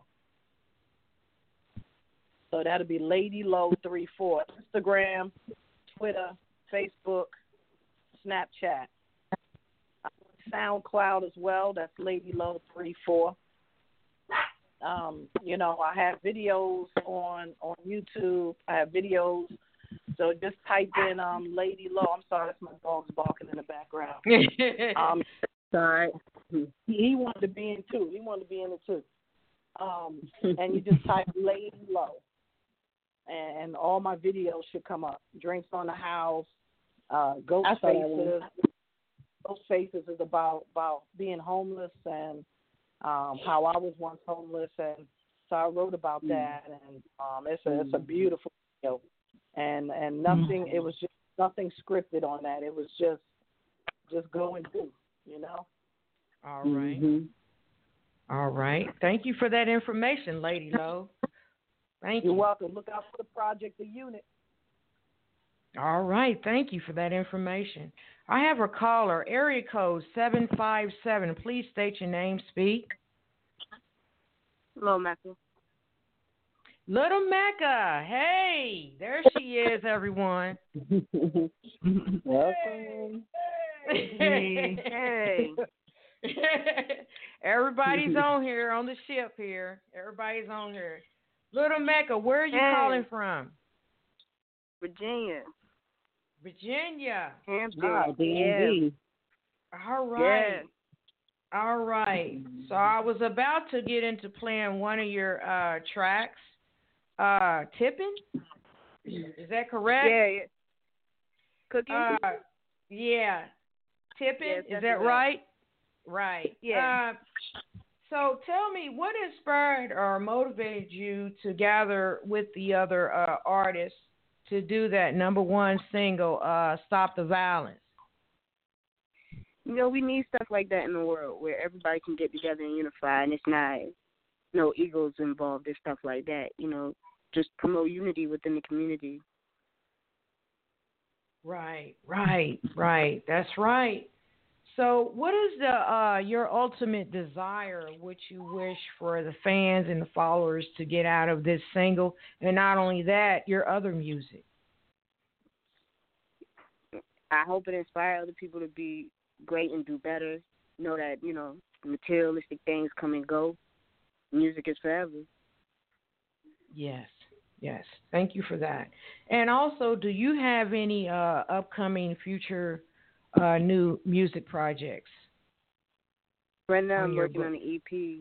So that'll be Lady Low 34. Instagram, Twitter, Facebook, Snapchat, SoundCloud as well. That's Lady Low 34. I have videos on YouTube. I have videos. So just type in Lady Low. I'm sorry, that's my dog's barking in the background. Sorry. He wanted to be in too. And you just type Lady Low, and all my videos should come up. Drinks on the House, Ghost Faces. Ghost Faces is about being homeless and how I was once homeless, and so I wrote about that. And it's a beautiful video, and nothing. It was just nothing scripted on that. It was just go and do. All right. All right. Thank you for that information, Lady Low. Thank you. You're welcome. Look out for the project, the unit. All right. Thank you for that information. I have a caller, area code 757. Please state your name. Speak. Little Mecca. Little Mecca. Hey, there she is, everyone. Welcome. Hey. Everybody's on here, on the ship here. Everybody's on here. Little Mecca, where are you calling from? Virginia. Hampton. Yeah. All right. Yeah. All right. So I was about to get into playing one of your tracks. Tipping? Is that correct? Yeah. Cooking? Yeah. Tipping? Yes, is that right? Right. Yeah. So tell me, what inspired or motivated you to gather with the other artists to do that number one single, Stop the Violence? We need stuff like that in the world where everybody can get together and unify, and it's not no egos involved and stuff like that. Just promote unity within the community. Right. That's right. So what is your ultimate desire, what you wish for the fans and the followers to get out of this single, and not only that, your other music? I hope it inspires other people to be great and do better. Know that, materialistic things come and go. Music is forever. Yes. Thank you for that. And also, do you have any upcoming future new music projects? Right now I'm working on an EP.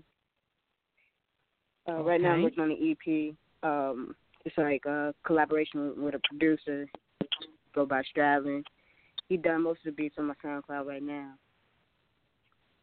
Right now I'm working on an EP. It's like a collaboration with a producer, go by Stradlin. He done most of the beats on my SoundCloud right now.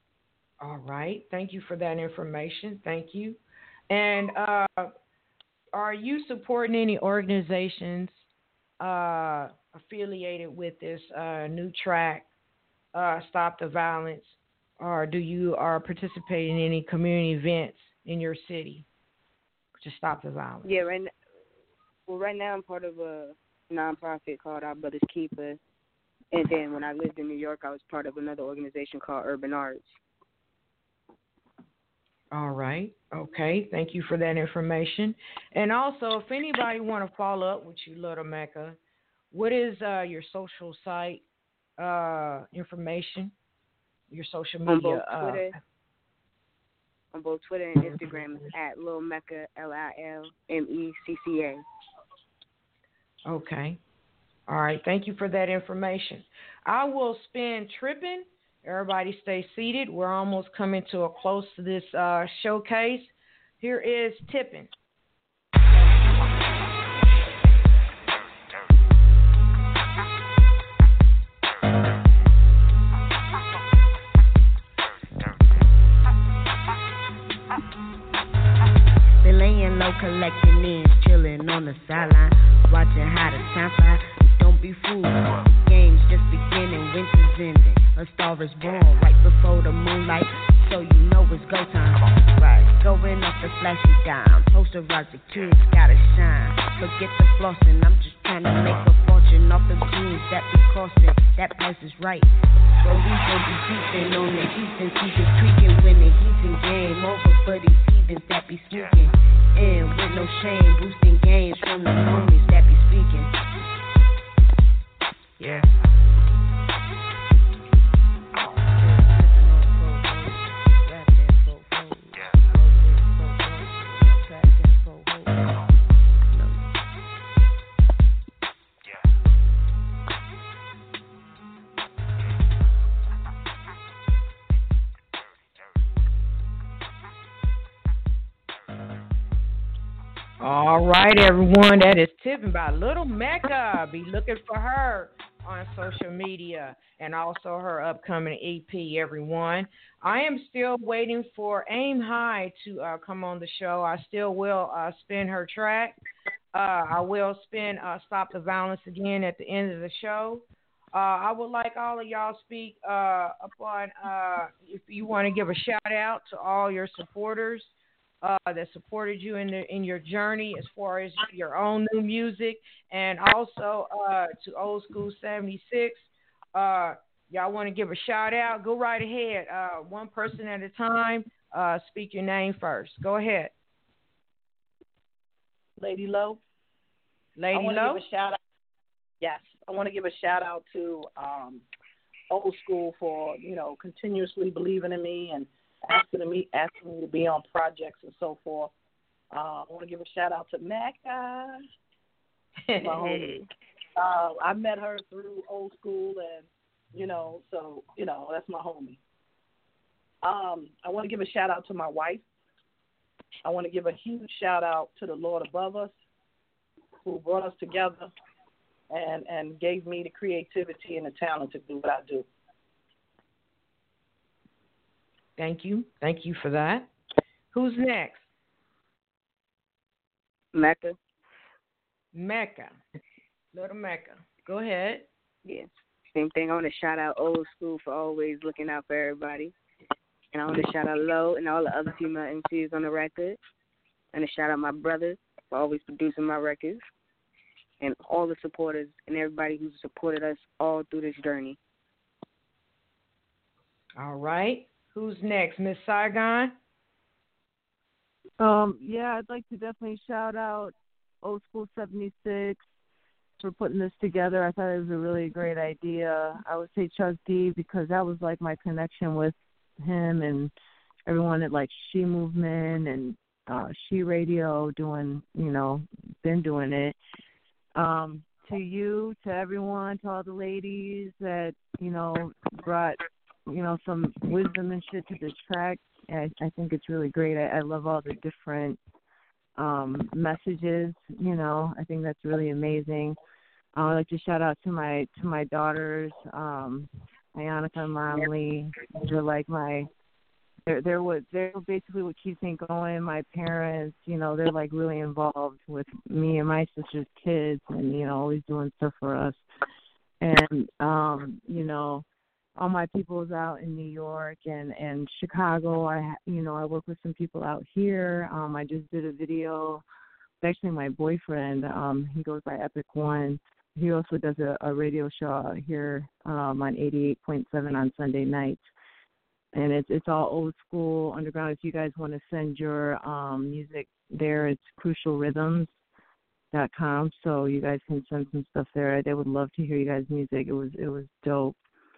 All right. Thank you for that information. Thank you. And are you supporting any organizations affiliated with this new track, Stop the Violence, or do you participate in any community events in your city to stop the violence? Yeah, right now I'm part of a nonprofit called Our Brothers Keeper, and then when I lived in New York, I was part of another organization called Urban Arts. All right. Okay. Thank you for that information. And also, if anybody want to follow up with you, Little Mecca, what is your social site information? Your social media? On both Twitter and Instagram at Lil Mecca, LILMECCA. Okay. All right. Thank you for that information. I will spin tripping. Everybody stay seated. We're almost coming to a close to this showcase. Here is Tipping. Been laying low, collecting in, chilling on the sideline, watching how the time fly. Don't be fooled. Games just beginning, winter's ending. A star is born right before the moonlight, so you know it's go time. Right, going off the flashy dime. Posterize the kids gotta shine. Forget the flossing, I'm just trying to make a fortune off the jeans that be costing. That price is right. So we gon' be beefing on the heat and keep it tweaking when the heat's in game over. But these heathens that be sneaking in with no shame, boosting games from the homies that be speaking. Yeah. All right, everyone. That is Tipping by Little Mecca. Be looking for her on social media and also her upcoming EP, everyone. I am still waiting for Aim High to come on the show. I still will spin her track. I will spin Stop the Violence again at the end of the show. I would like all of y'all speak upon if you want to give a shout out to all your supporters that supported you in your journey as far as your own new music, and also to Old School 76. Y'all want to give a shout out? Go right ahead. One person at a time. Speak your name first. Go ahead. Lady Low. Lady Low. Give a shout out. Yes, I want to give a shout out to Old School for continuously believing in me and asking me to be on projects and so forth. I want to give a shout out to Mecca, my homie. I met her through Old School, and so that's my homie. I want to give a shout out to my wife. I want to give a huge shout out to the Lord above us, who brought us together and gave me the creativity and the talent to do what I do. Thank you. Thank you for that. Who's next? Mecca. Mecca. Little Mecca. Go ahead. Yeah. Same thing. I want to shout out Old School for always looking out for everybody. And I want to shout out Lo and all the other female MCs on the record. And to shout out my brother for always producing my records. And all the supporters and everybody who's supported us all through this journey. All right. Who's next? Miss Saigon? Yeah, I'd like to definitely shout out Old School 76 for putting this together. I thought it was a really great idea. I would say Chuck D because that was like my connection with him and everyone at like She Movement and She Radio doing, been doing it. To you, to everyone, to all the ladies that, brought some wisdom and shit to this track. I think it's really great. I love all the different messages. I think that's really amazing. I'd like to shout out to my daughters, Ayanaka and Lonley. They're like my they're basically what keeps me going. My parents, they're like really involved with me and my sister's kids, and always doing stuff for us. And all my people is out in New York and Chicago. I work with some people out here. I just did a video. Actually, my boyfriend, he goes by Epic One. He also does a radio show out here on 88.7 on Sunday nights. And it's all old school underground. If you guys want to send your music there, it's crucialrhythms.com. So you guys can send some stuff there. They would love to hear you guys' music. It was dope.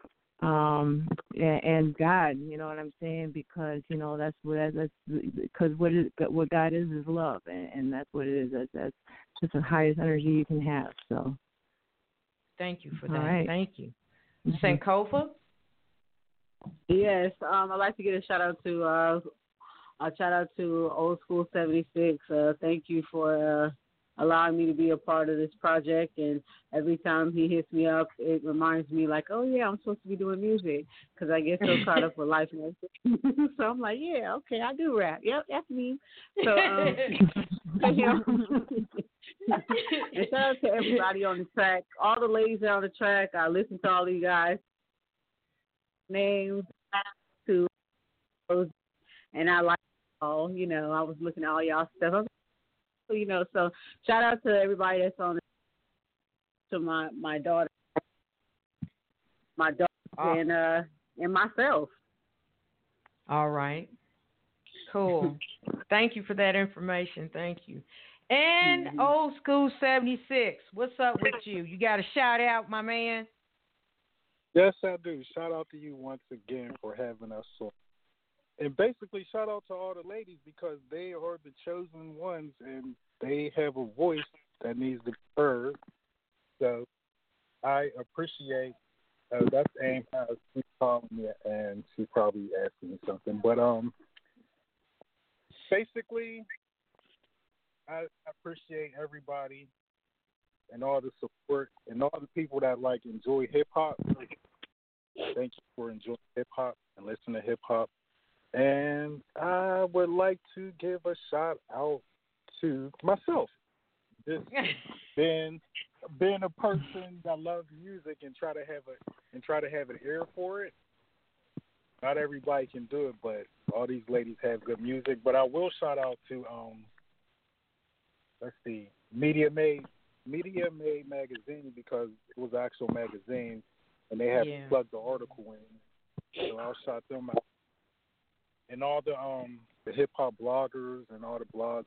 And God, you know what I'm saying? Because because what God is love, and that's what it is. That's just the highest energy you can have. So. Thank you for that. Right. Thank you. Mm-hmm. Sankofa? Yes, I'd like to get a shout out to Old School 76. Thank you for allowing me to be a part of this project. And every time he hits me up, it reminds me like, oh yeah, I'm supposed to be doing music, because I get so caught up with life and everything. So I'm like, yeah, okay, I do rap. Yep, that's me. So, and shout out to everybody on the track, all the ladies that are on the track. I listen to all of you guys. Names to, and I like all. I was looking at all y'all stuff. So shout out to everybody that's on. To my daughter, and myself. All right, cool. Thank you for that information. Thank you. And Old School 76, what's up with you? You got a shout out, my man? Yes, I do. Shout out to you once again for having us on. And basically, shout out to all the ladies, because they are the chosen ones, and they have a voice that needs to be heard. So I appreciate that's Aim. She's calling me, and she probably asking me something. But basically, I appreciate everybody and all the support and all the people that enjoy hip hop. Thank you for enjoying hip hop and listening to hip hop. And I would like to give a shout out to myself. Just being a person that loves music and try to have an ear for it. Not everybody can do it, but all these ladies have good music. But I will shout out to Media Made magazine, because it was an actual magazine, and they have plugged the article in. So I'll shout them out. And all the hip hop bloggers and all the blogs,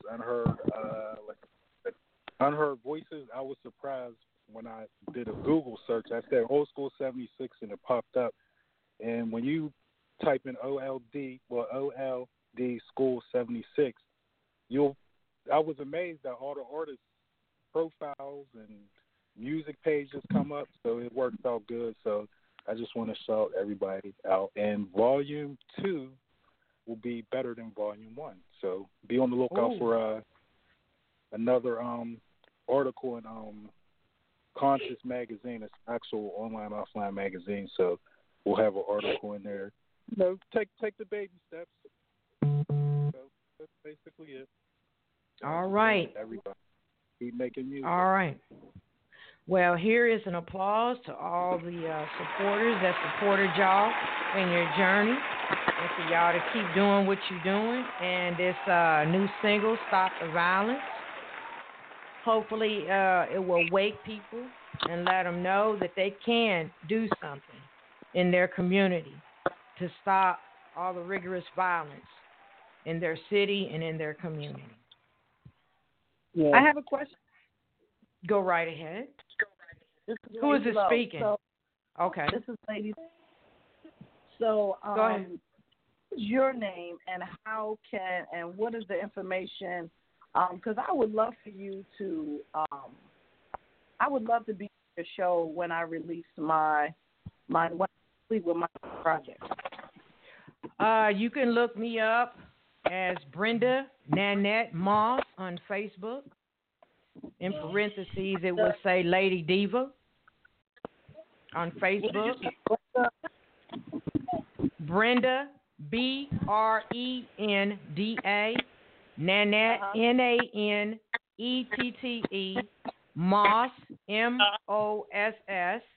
Unheard Voices. I was surprised when I did a Google search. I said Old School 76 and it popped up. And when you type in OLD School 76, I was amazed that all the artists' profiles and music pages come up. So it worked out good. So I just want to shout everybody out. And Volume 2 will be better than Volume 1. So be on the lookout for another article in Conscious Magazine. It's an actual online, offline magazine. So we'll have an article in there. Take the baby steps. So that's basically it. All right. Everybody keep making music. All right. Well, here is an applause to all the supporters that supported y'all in your journey, and for y'all to keep doing what you're doing. And this new single, Stop the Violence, hopefully it will wake people and let them know that they can do something in their community to stop all the rigorous violence in their city and in their community. Yeah. I have a question. Go right ahead. Who is it speaking? Okay. This is Lady. So, go ahead. What's your name, and what is the information? Because I would love for you to, I would love to be on your show when I release when I complete with my project. You can look me up as Brenda Nanette Moss on Facebook. In parentheses, it will say Lady Diva on Facebook. Brenda BRENDA, Nanette, NANETTE, Moss, MOSS,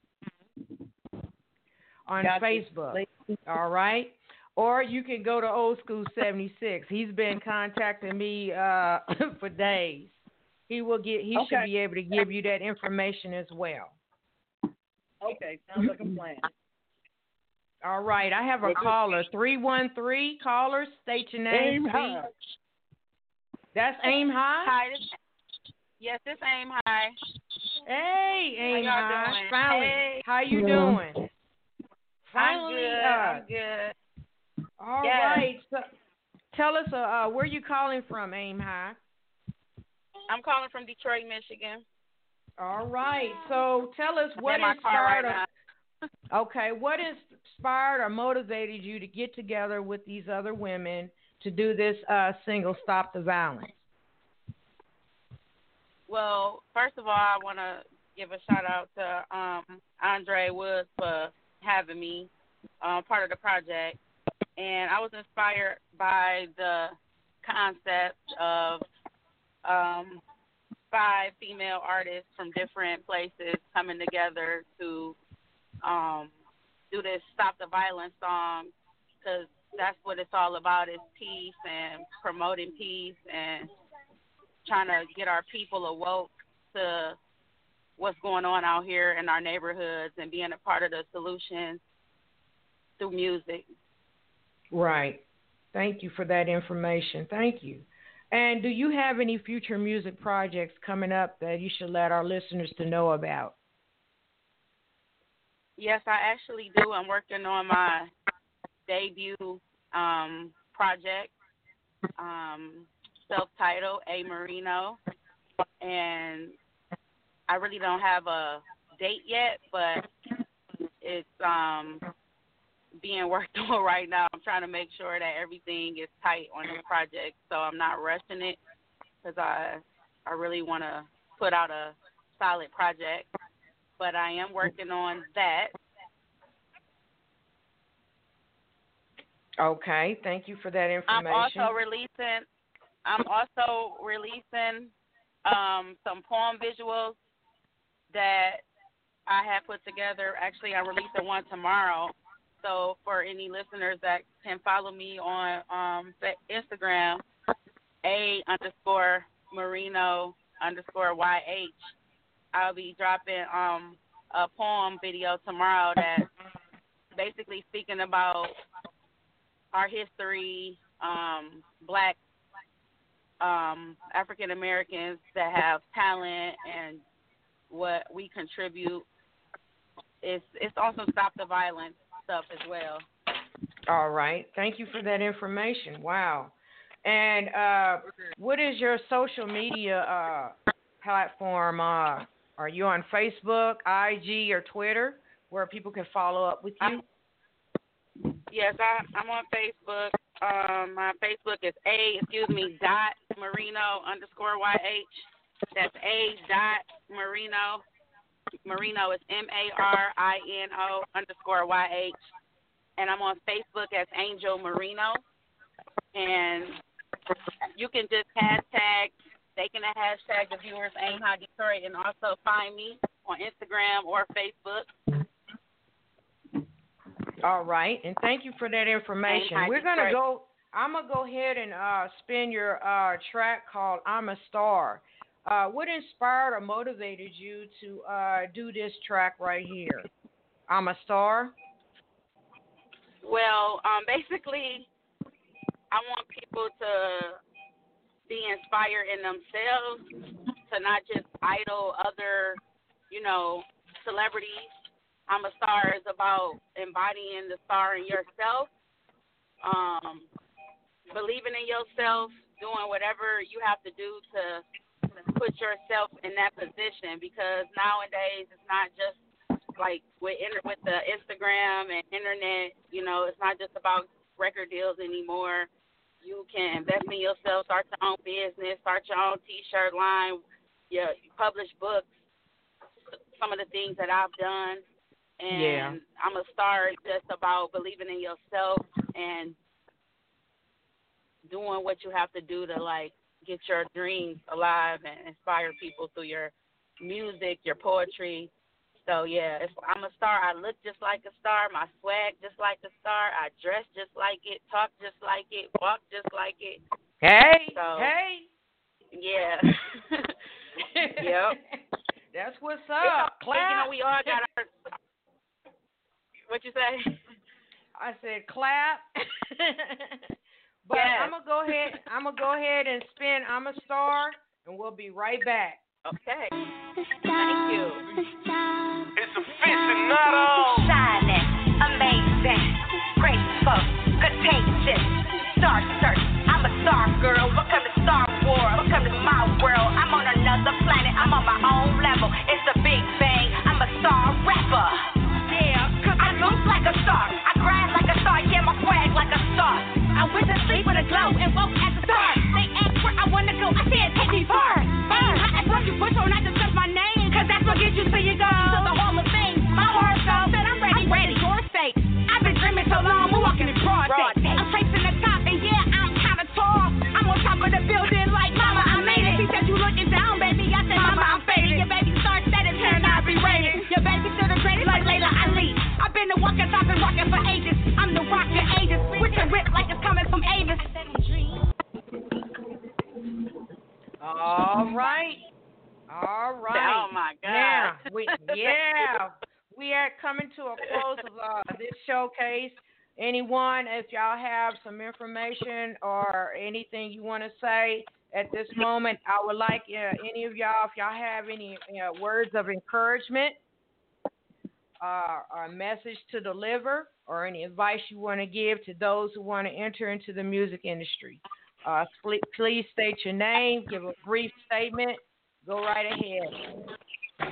on Facebook. All right. Or you can go to Old School 76. He's been contacting me for days. He should be able to give you that information as well. Okay, sounds like a plan. All right, I have a caller, 313 callers. State your name. Aim High. That's Aim High? Hi. Yes, it's Aim High. Hey, Aim High. Doing? Finally. Hey. How you doing? Finally. I'm good. All right. So, tell us, where you calling from, Aim High? I'm calling from Detroit, Michigan. All right. So tell us what inspired. What inspired or motivated you to get together with these other women to do this single, Stop the Violence? Well, first of all, I want to give a shout out to Andre Woods for having me part of the project. And I was inspired by the concept of 5 female artists from different places coming together to do this Stop the Violence song, because that's what it's all about, is peace and promoting peace and trying to get our people awoke to what's going on out here in our neighborhoods and being a part of the solution through music. Right. Thank you for that information. Thank you. And do you have any future music projects coming up that you should let our listeners to know about? Yes, I actually do. I'm working on my debut project, self-titled A Marino, and I really don't have a date yet, but it's being worked on right now. I'm trying to make sure that everything is tight on this project, so I'm not rushing it, because I really want to put out a solid project. But I am working on that. Okay, thank you for that information. I'm also releasing some poem visuals that I have put together. Actually, I'm releasing one tomorrow. So for any listeners that can follow me on Instagram, A_Marino_YH, I'll be dropping a poem video tomorrow that's basically speaking about our history, Black African Americans that have talent and what we contribute. It's also Stop the Violence stuff as well. All right. Thank you for that information. Wow. And what is your social media platform? Are you on Facebook, IG, or Twitter, where people can follow up with you? Yes, I'm on Facebook. My Facebook is @Marino_YH. That's @Marino. Marino is MARINO_YH. And I'm on Facebook as Angel Marino. And you can just they can hashtag the viewers Aim High Detroit, and also find me on Instagram or Facebook. All right, and thank you for that information. I'm gonna go ahead and spin your track called "I'm a Star." What inspired or motivated you to do this track right here? I'm a Star. Well, basically, I want people to be inspired in themselves, to not just idol other, celebrities. I'm a Star is about embodying the star in yourself, believing in yourself, doing whatever you have to do to put yourself in that position, because nowadays it's not just like with the Instagram and internet, it's not just about record deals anymore. You can invest in yourself, start your own business, start your own T-shirt line, you publish books. Some of the things that I've done, And I'm a star just about believing in yourself and doing what you have to do to, like, get your dreams alive and inspire people through your music, your poetry. So, yeah, if I'm a star, I look just like a star, my swag just like a star, I dress just like it, talk just like it, walk just like it. Hey, so, hey. Yeah. Yep. That's what's up. Clap. You know, we all got our... What you say? I said clap. But I'm gonna go ahead and spin I'm a Star, and we'll be right back. Okay. Thank you. It's aficionado. Shining, amazing, graceful, contagious, star search. I'm a star girl. Welcome to Star Wars. Welcome to my world. I'm on another planet. I'm on my own level. It's a big bang. I'm a star rapper. I look like a star, I grind like a star, yeah, my swag like a star. I went to sleep with a glow and woke as a star. They asked where I wanna go, I said take me far. I told you push on, I discuss my name, cause that's what gets you to your goal. To the Hall of Fame, my heart goes, said I'm ready, your sake. I've been dreaming so long, we're walking in broad day. I'm chasing the top and yeah, I'm kinda tall. I'm on top of the building like mama, I made it. She said you looking down, baby, I said mama, I'm faded. Your baby star status, turn out be rated. Your baby still the greatest like Layla Ali. I've been the walker, I've been rocking for ages. I'm the rocker ages, with the whip like it's coming from Avis. All right. Oh my God. Now, we are coming to a close of this showcase. Anyone, if y'all have some information or anything you want to say at this moment, I would like any of y'all, if y'all have any words of encouragement, or a message to deliver, or any advice you want to give to those who want to enter into the music industry. Please state your name, give a brief statement, go right ahead.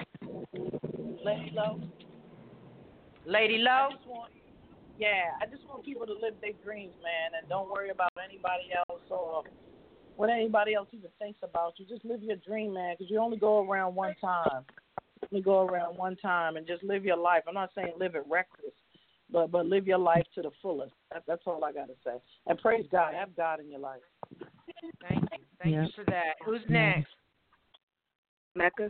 Lady Low? I just want people to live their dreams, man, and don't worry about anybody else or what anybody else even thinks about you. Just live your dream, man, because you only go around one time. And just live your life. I'm not saying live it reckless, but live your life to the fullest. That's all I got to say. And praise God. Have God in your life. Thank you for that. Who's next? Mecca.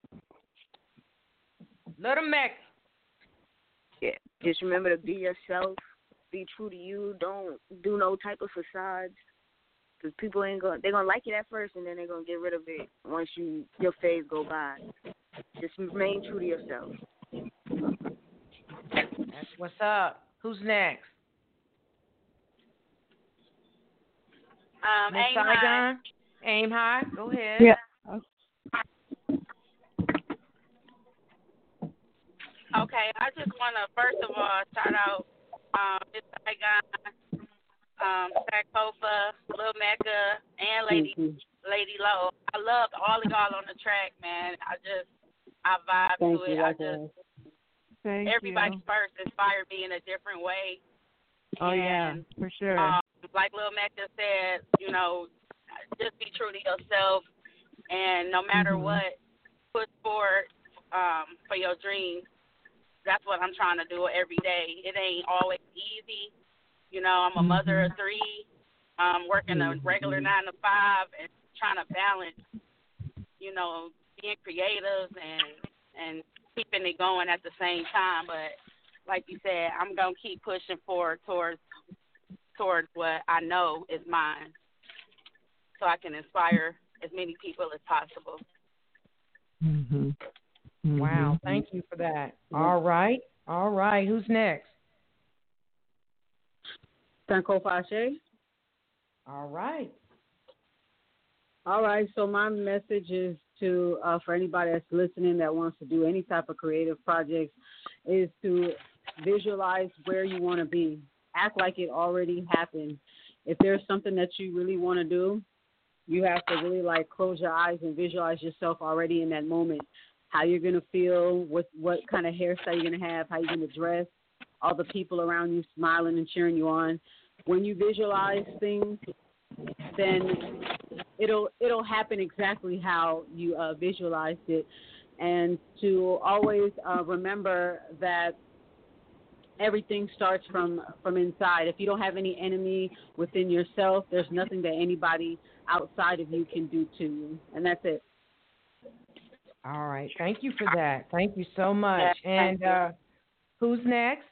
Little Mecca. Yeah. Just remember to be yourself. Be true to you. Don't do no type of facades. Because people they're going to like it at first, and then they're going to get rid of it once your phase go by. Just remain true to yourself. That's what's up. Who's next? Aim High. Aim High. Go ahead. Yeah. Okay, I just want to, first of all, shout out Miss Saigon, Sakofa, Lil Mecca, and Lady Low. I loved all of y'all on the track, man. I vibe to it. Everybody's first inspired me in a different way. Oh, yeah, for sure. Like Lil Mecca said, just be true to yourself, and no matter what, push forward for your dreams. That's what I'm trying to do every day. It ain't always easy. I'm a mother of three, working a regular 9 to 5 and trying to balance, being creative and keeping it going at the same time. But like you said, I'm going to keep pushing forward towards what I know is mine so I can inspire as many people as possible. Wow, thank you for that. All right. Who's next? Sanko Fashe. All right. So my message is to for anybody that's listening that wants to do any type of creative projects is to visualize where you want to be. Act like it already happened. If there's something that you really want to do, you have to really close your eyes and visualize yourself already in that moment. How you're going to feel, what kind of hairstyle you're going to have, how you're going to dress, all the people around you smiling and cheering you on. When you visualize things, then it'll happen exactly how you visualized it, and to always remember that everything starts from inside. If you don't have any enemy within yourself, there's nothing that anybody outside of you can do to you, and that's it. All right. Thank you for that. Thank you so much. And who's next?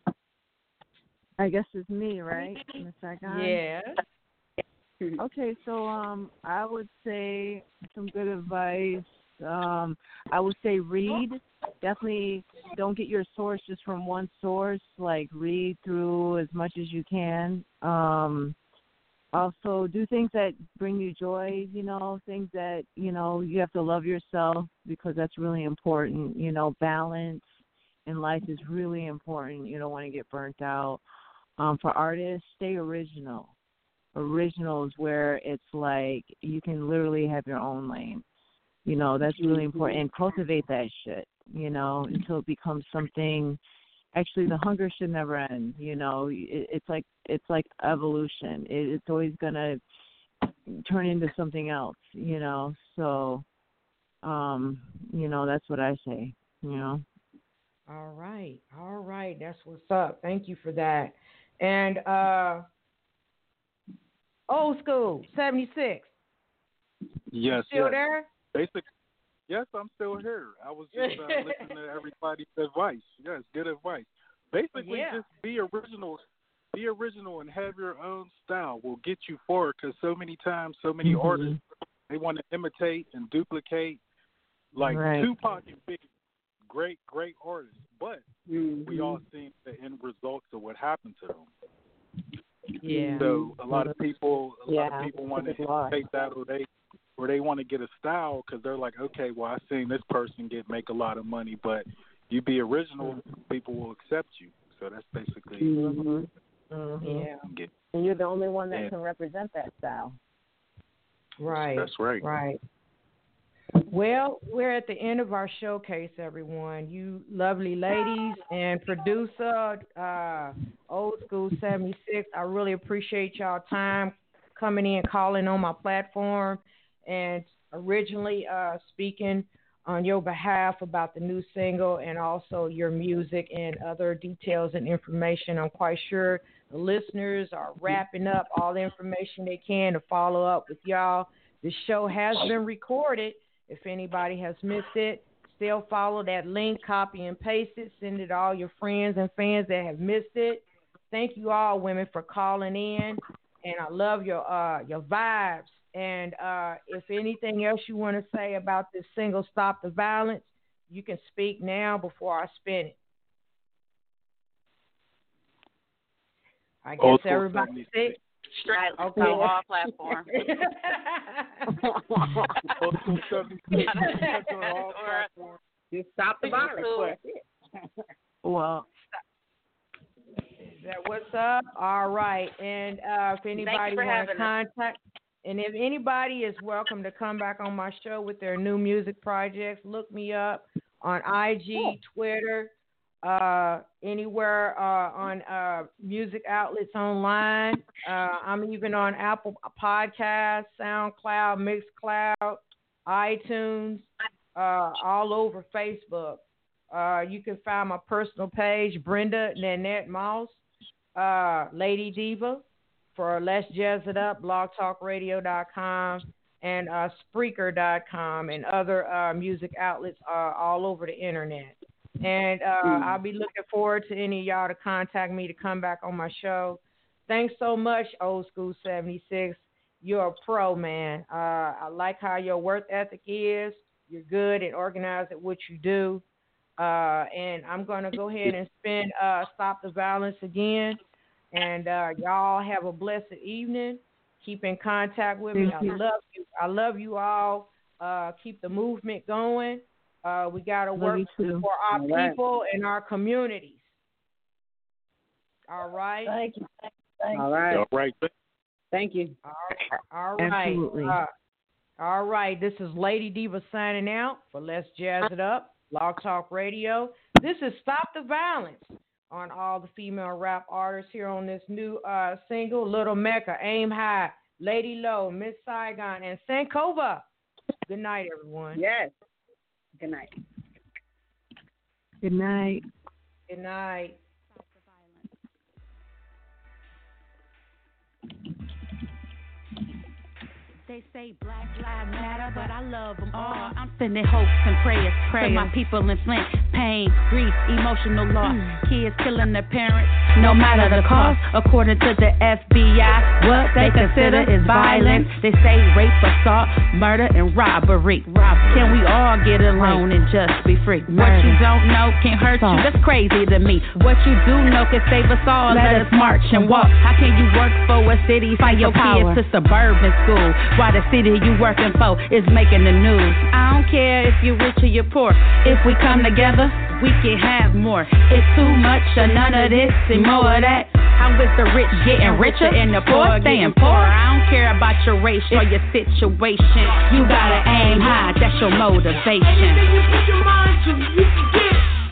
I guess it's me, right? Yeah. Okay, so I would say some good advice. I would say read. Definitely don't get your source just from one source. Like, read through as much as you can. Also, do things that bring you joy, things that, you have to love yourself, because that's really important. Balance in life is really important. You don't want to get burnt out. For artists, stay original. Original is where it's like you can literally have your own lane. That's really important. And cultivate that shit, until it becomes something. Actually, the hunger should never end. It's like evolution. It's always gonna turn into something else. So, that's what I say. All right. That's what's up. Thank you for that. And Old School 76. Yes. Still there? Yes, I'm still here. I was just listening to everybody's advice. Yes, good advice. Basically, just be original. Be original and have your own style will get you forward, because so many times, so many artists, they want to imitate and duplicate. Like Tupac and Biggie, great artists, but we all seen the end results of what happened to them. Yeah. So a lot of people want to imitate that, or they want to get a style because they're like, okay, well, I seen this person make a lot of money, but you be original, people will accept you. So that's basically Yeah. And you're the only one that can represent that style. Right. That's right. Right. Well, we're at the end of our showcase, everyone. You lovely ladies and producer, Old School 76, I really appreciate y'all time coming in, calling on my platform, and originally speaking on your behalf about the new single and also your music and other details and information. I'm quite sure the listeners are wrapping up all the information they can to follow up with y'all. This show has been recorded. If anybody has missed it, still follow that link, copy and paste it, send it to all your friends and fans that have missed it. Thank you all, women, for calling in, and I love your vibes. And if anything else you want to say about this single, Stop the Violence, you can speak now before I spin it. I guess everybody said. Straight on all platforms. Just stop the violence. Well, is that what's up? All right. And if anybody wants to contact, and if anybody is welcome to come back on my show with their new music projects, look me up on IG, Twitter, anywhere on music outlets online. I'm even on Apple Podcasts, SoundCloud, Mixcloud, iTunes, all over Facebook. You can find my personal page, Brenda Nanette Moss, Lady Diva, for Let's Jazz It Up, blogtalkradio.com, and Spreaker.com, and other music outlets all over the internet. And I'll be looking forward to any of y'all to contact me to come back on my show. Thanks so much, Old School 76. You're a pro, man. I like how your work ethic is. You're good and organized at what you do. And I'm going to go ahead and spin Stop the Violence again. And y'all have a blessed evening. Keep in contact with me. I love you. I love you all. Keep the movement going. We got to work for our people and our communities. All right. Thank you. All right. All right. Thank you. All right. Absolutely. All right. This is Lady Diva signing out for Let's Jazz It Up, Blog Talk Radio. This is Stop the Violence on all the female rap artists here on this new single, Little Mecca, Aim High. Lady Low, Miss Saigon, and Sankova. Good night, everyone. Yes. Good night. Good night. Good night. They say Black Lives Matter, but I love them all. I'm sending hopes and prayers to my people in Flint. Pain, grief, emotional loss. Kids killing their parents, no matter the cost. According to the FBI, what they consider is violence. They say rape, assault, murder, and robbery. Can we all get along and just be free? What you don't know can hurt you. That's crazy to me. What you do know can save us all. Let us march and walk. How can you work for a city, send your kids to suburban school? Why the city you working for is making the news. I don't care if you're rich or you're poor. If we come together, we can have more. It's too much of none of this and more of that. How is the rich getting richer and the poor staying poor? I don't care about your race or your situation. You gotta aim high, that's your motivation. Anything you put your mind to, you can get.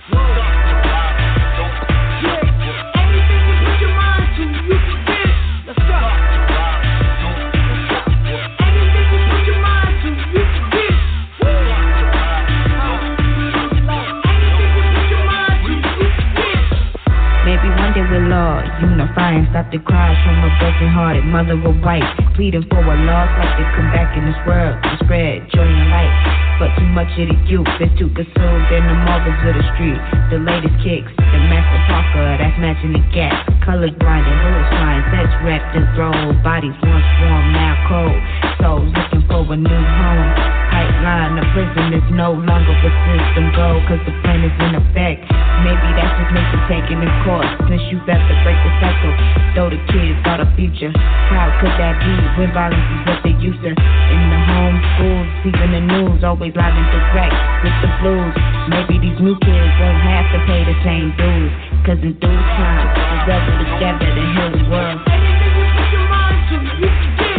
We'll all unify and stop the cries from a broken-hearted mother or wife, pleading for a loss like they come back in this world to spread joy and light. But too much of the youth is too consumed in the marvels of the street. The latest kicks, the Master Parker that's matching the gap. Colors blinding, bullets flying, sets wrapped in throw. Bodies once warm, now cold. Souls looking for a new home. Pipeline, the prison is no longer a system goal, cause the plan is in effect. Maybe that's just nature taking its course. Since you have to break the cycle, though the kids got a future. How could that be when violence is what they used to? In the home, schools, even the news, always live and direct with the blues. Maybe these new kids won't have to pay the same dues, cause in due time, we'll rebel together to heal the world. Anything you put your mind to, you can get.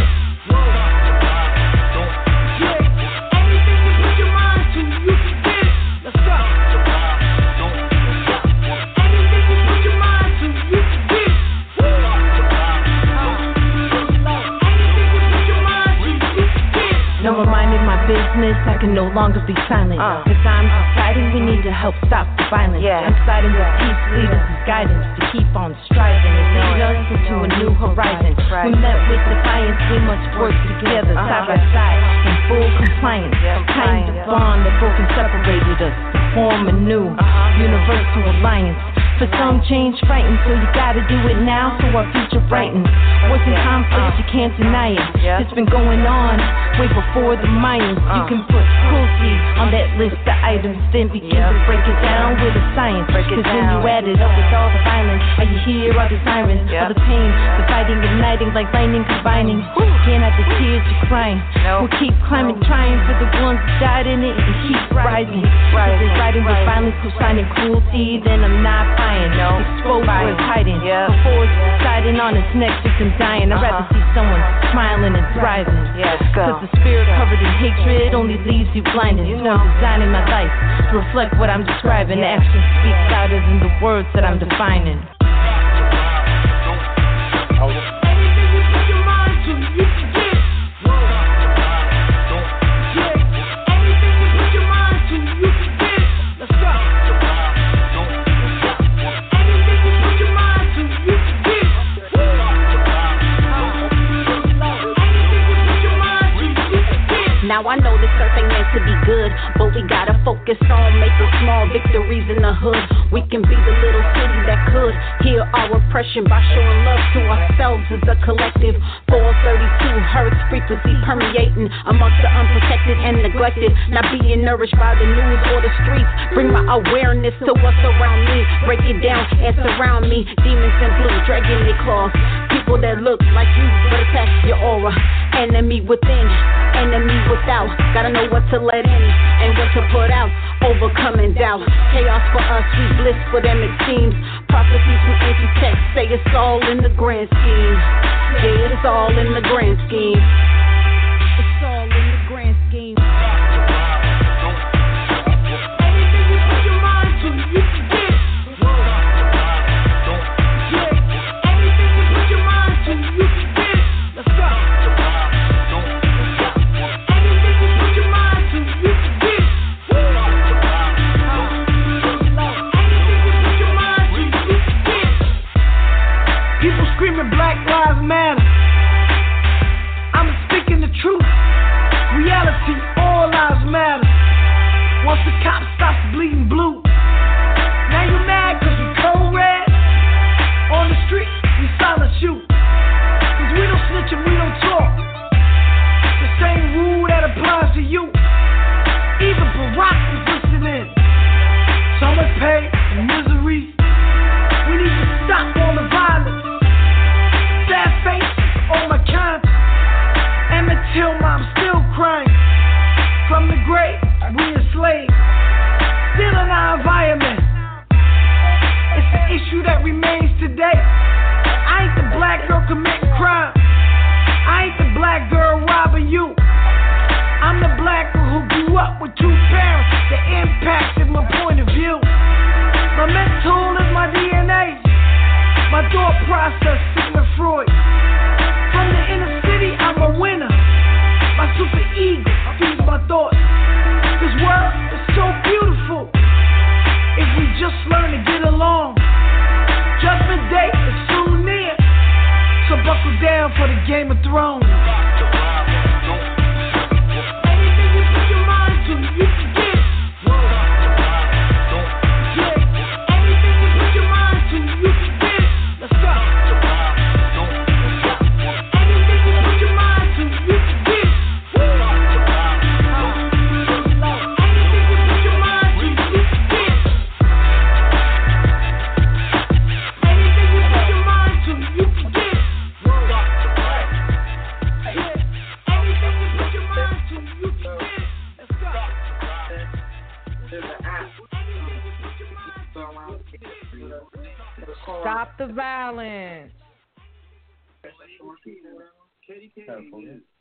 No more minding my business, I can no longer be silent. Cause I'm deciding we need to help stop the violence. I'm siding with peace leaders as guidance to keep on striving and lead us into a new horizon. We met with defiance, we must work together side by side in full compliance. Tying the bond that broke and separated us to form a new universal alliance. For some change fighting, so you gotta do it now so our future brightens. What's in conflict, you can't deny it. It's been going on way before the Mayans. You can put cruelty on that list of items, then begin to break it down with the science. Cause when you add it up with all the violence, all you hear are the sirens, all the pain, the fighting, igniting like lightning combining. Can't have the tears you're crying. We'll keep climbing, trying for the ones that died in it and keep rising. If it's riding with violence, co-signing cruelty, then I'm not fine. Exposed where it's hiding. Before it's deciding on its next victim dying. I'd rather see someone smiling and thriving. Cause the spirit covered in hatred only leaves you blinded. So I'm designing my life to reflect what I'm describing. Action speaks louder than the words that I'm defining. Anything you put your mind to, you can get. Anything you put your mind to, you can get. Let's go. Now I know this earth ain't meant to be good, but we gotta focus on making small victories in the hood. We can be the little city that could heal our oppression by showing love to ourselves as a collective. 432 hertz frequency permeating amongst the unprotected and neglected, not being nourished by the news or the streets. Bring my awareness to what's around me, break it down and surround me. Demons in blue dragging their claws, people that look like you but attack your aura. Enemy within, enemy without. Gotta know what to let in and what to put out. Overcoming doubt. Chaos for us, we bliss for them it seems. Prophecies from ancient texts say it's all in the grand scheme. Yeah, it's all in the grand scheme. It's all in the grand scheme. Anything you put your mind to, you can get. Anything you put your mind to, you can get. Let's go. Once the cop stops bleeding blue. Now you mad cause we cold red. On the street, we silence you. Cause we don't snitch and we don't talk. The same rule that applies to you. Even Barack was listening. So much pain and misery. We need to stop all the violence. Sad face on my conscience. Emmett Till mom still crying. From the grave, we enslaved. Still in our environment. It's an issue that remains today. I ain't the black girl committing crime. I ain't the black girl robbing you. I'm the black girl who grew up with two parents that impacted my point of view. My mental is my DNA. My thought process, Sigmund Freud. From the inner city, I'm a winner. My super ego feeds my thoughts. This world is so beautiful if we just learn to get along. Judgment Day is soon near, so buckle down for the Game of Thrones. Anything you put your mind to, you can get it. Yeah, anything you put your mind to, you can get it. Let's go. Anything you put your mind to, you can get it. Anything you put your mind to, you can get it. Anything you put your mind to, you can get it. Anything you put your mind to, you can get it. Let's go. Stop the violence.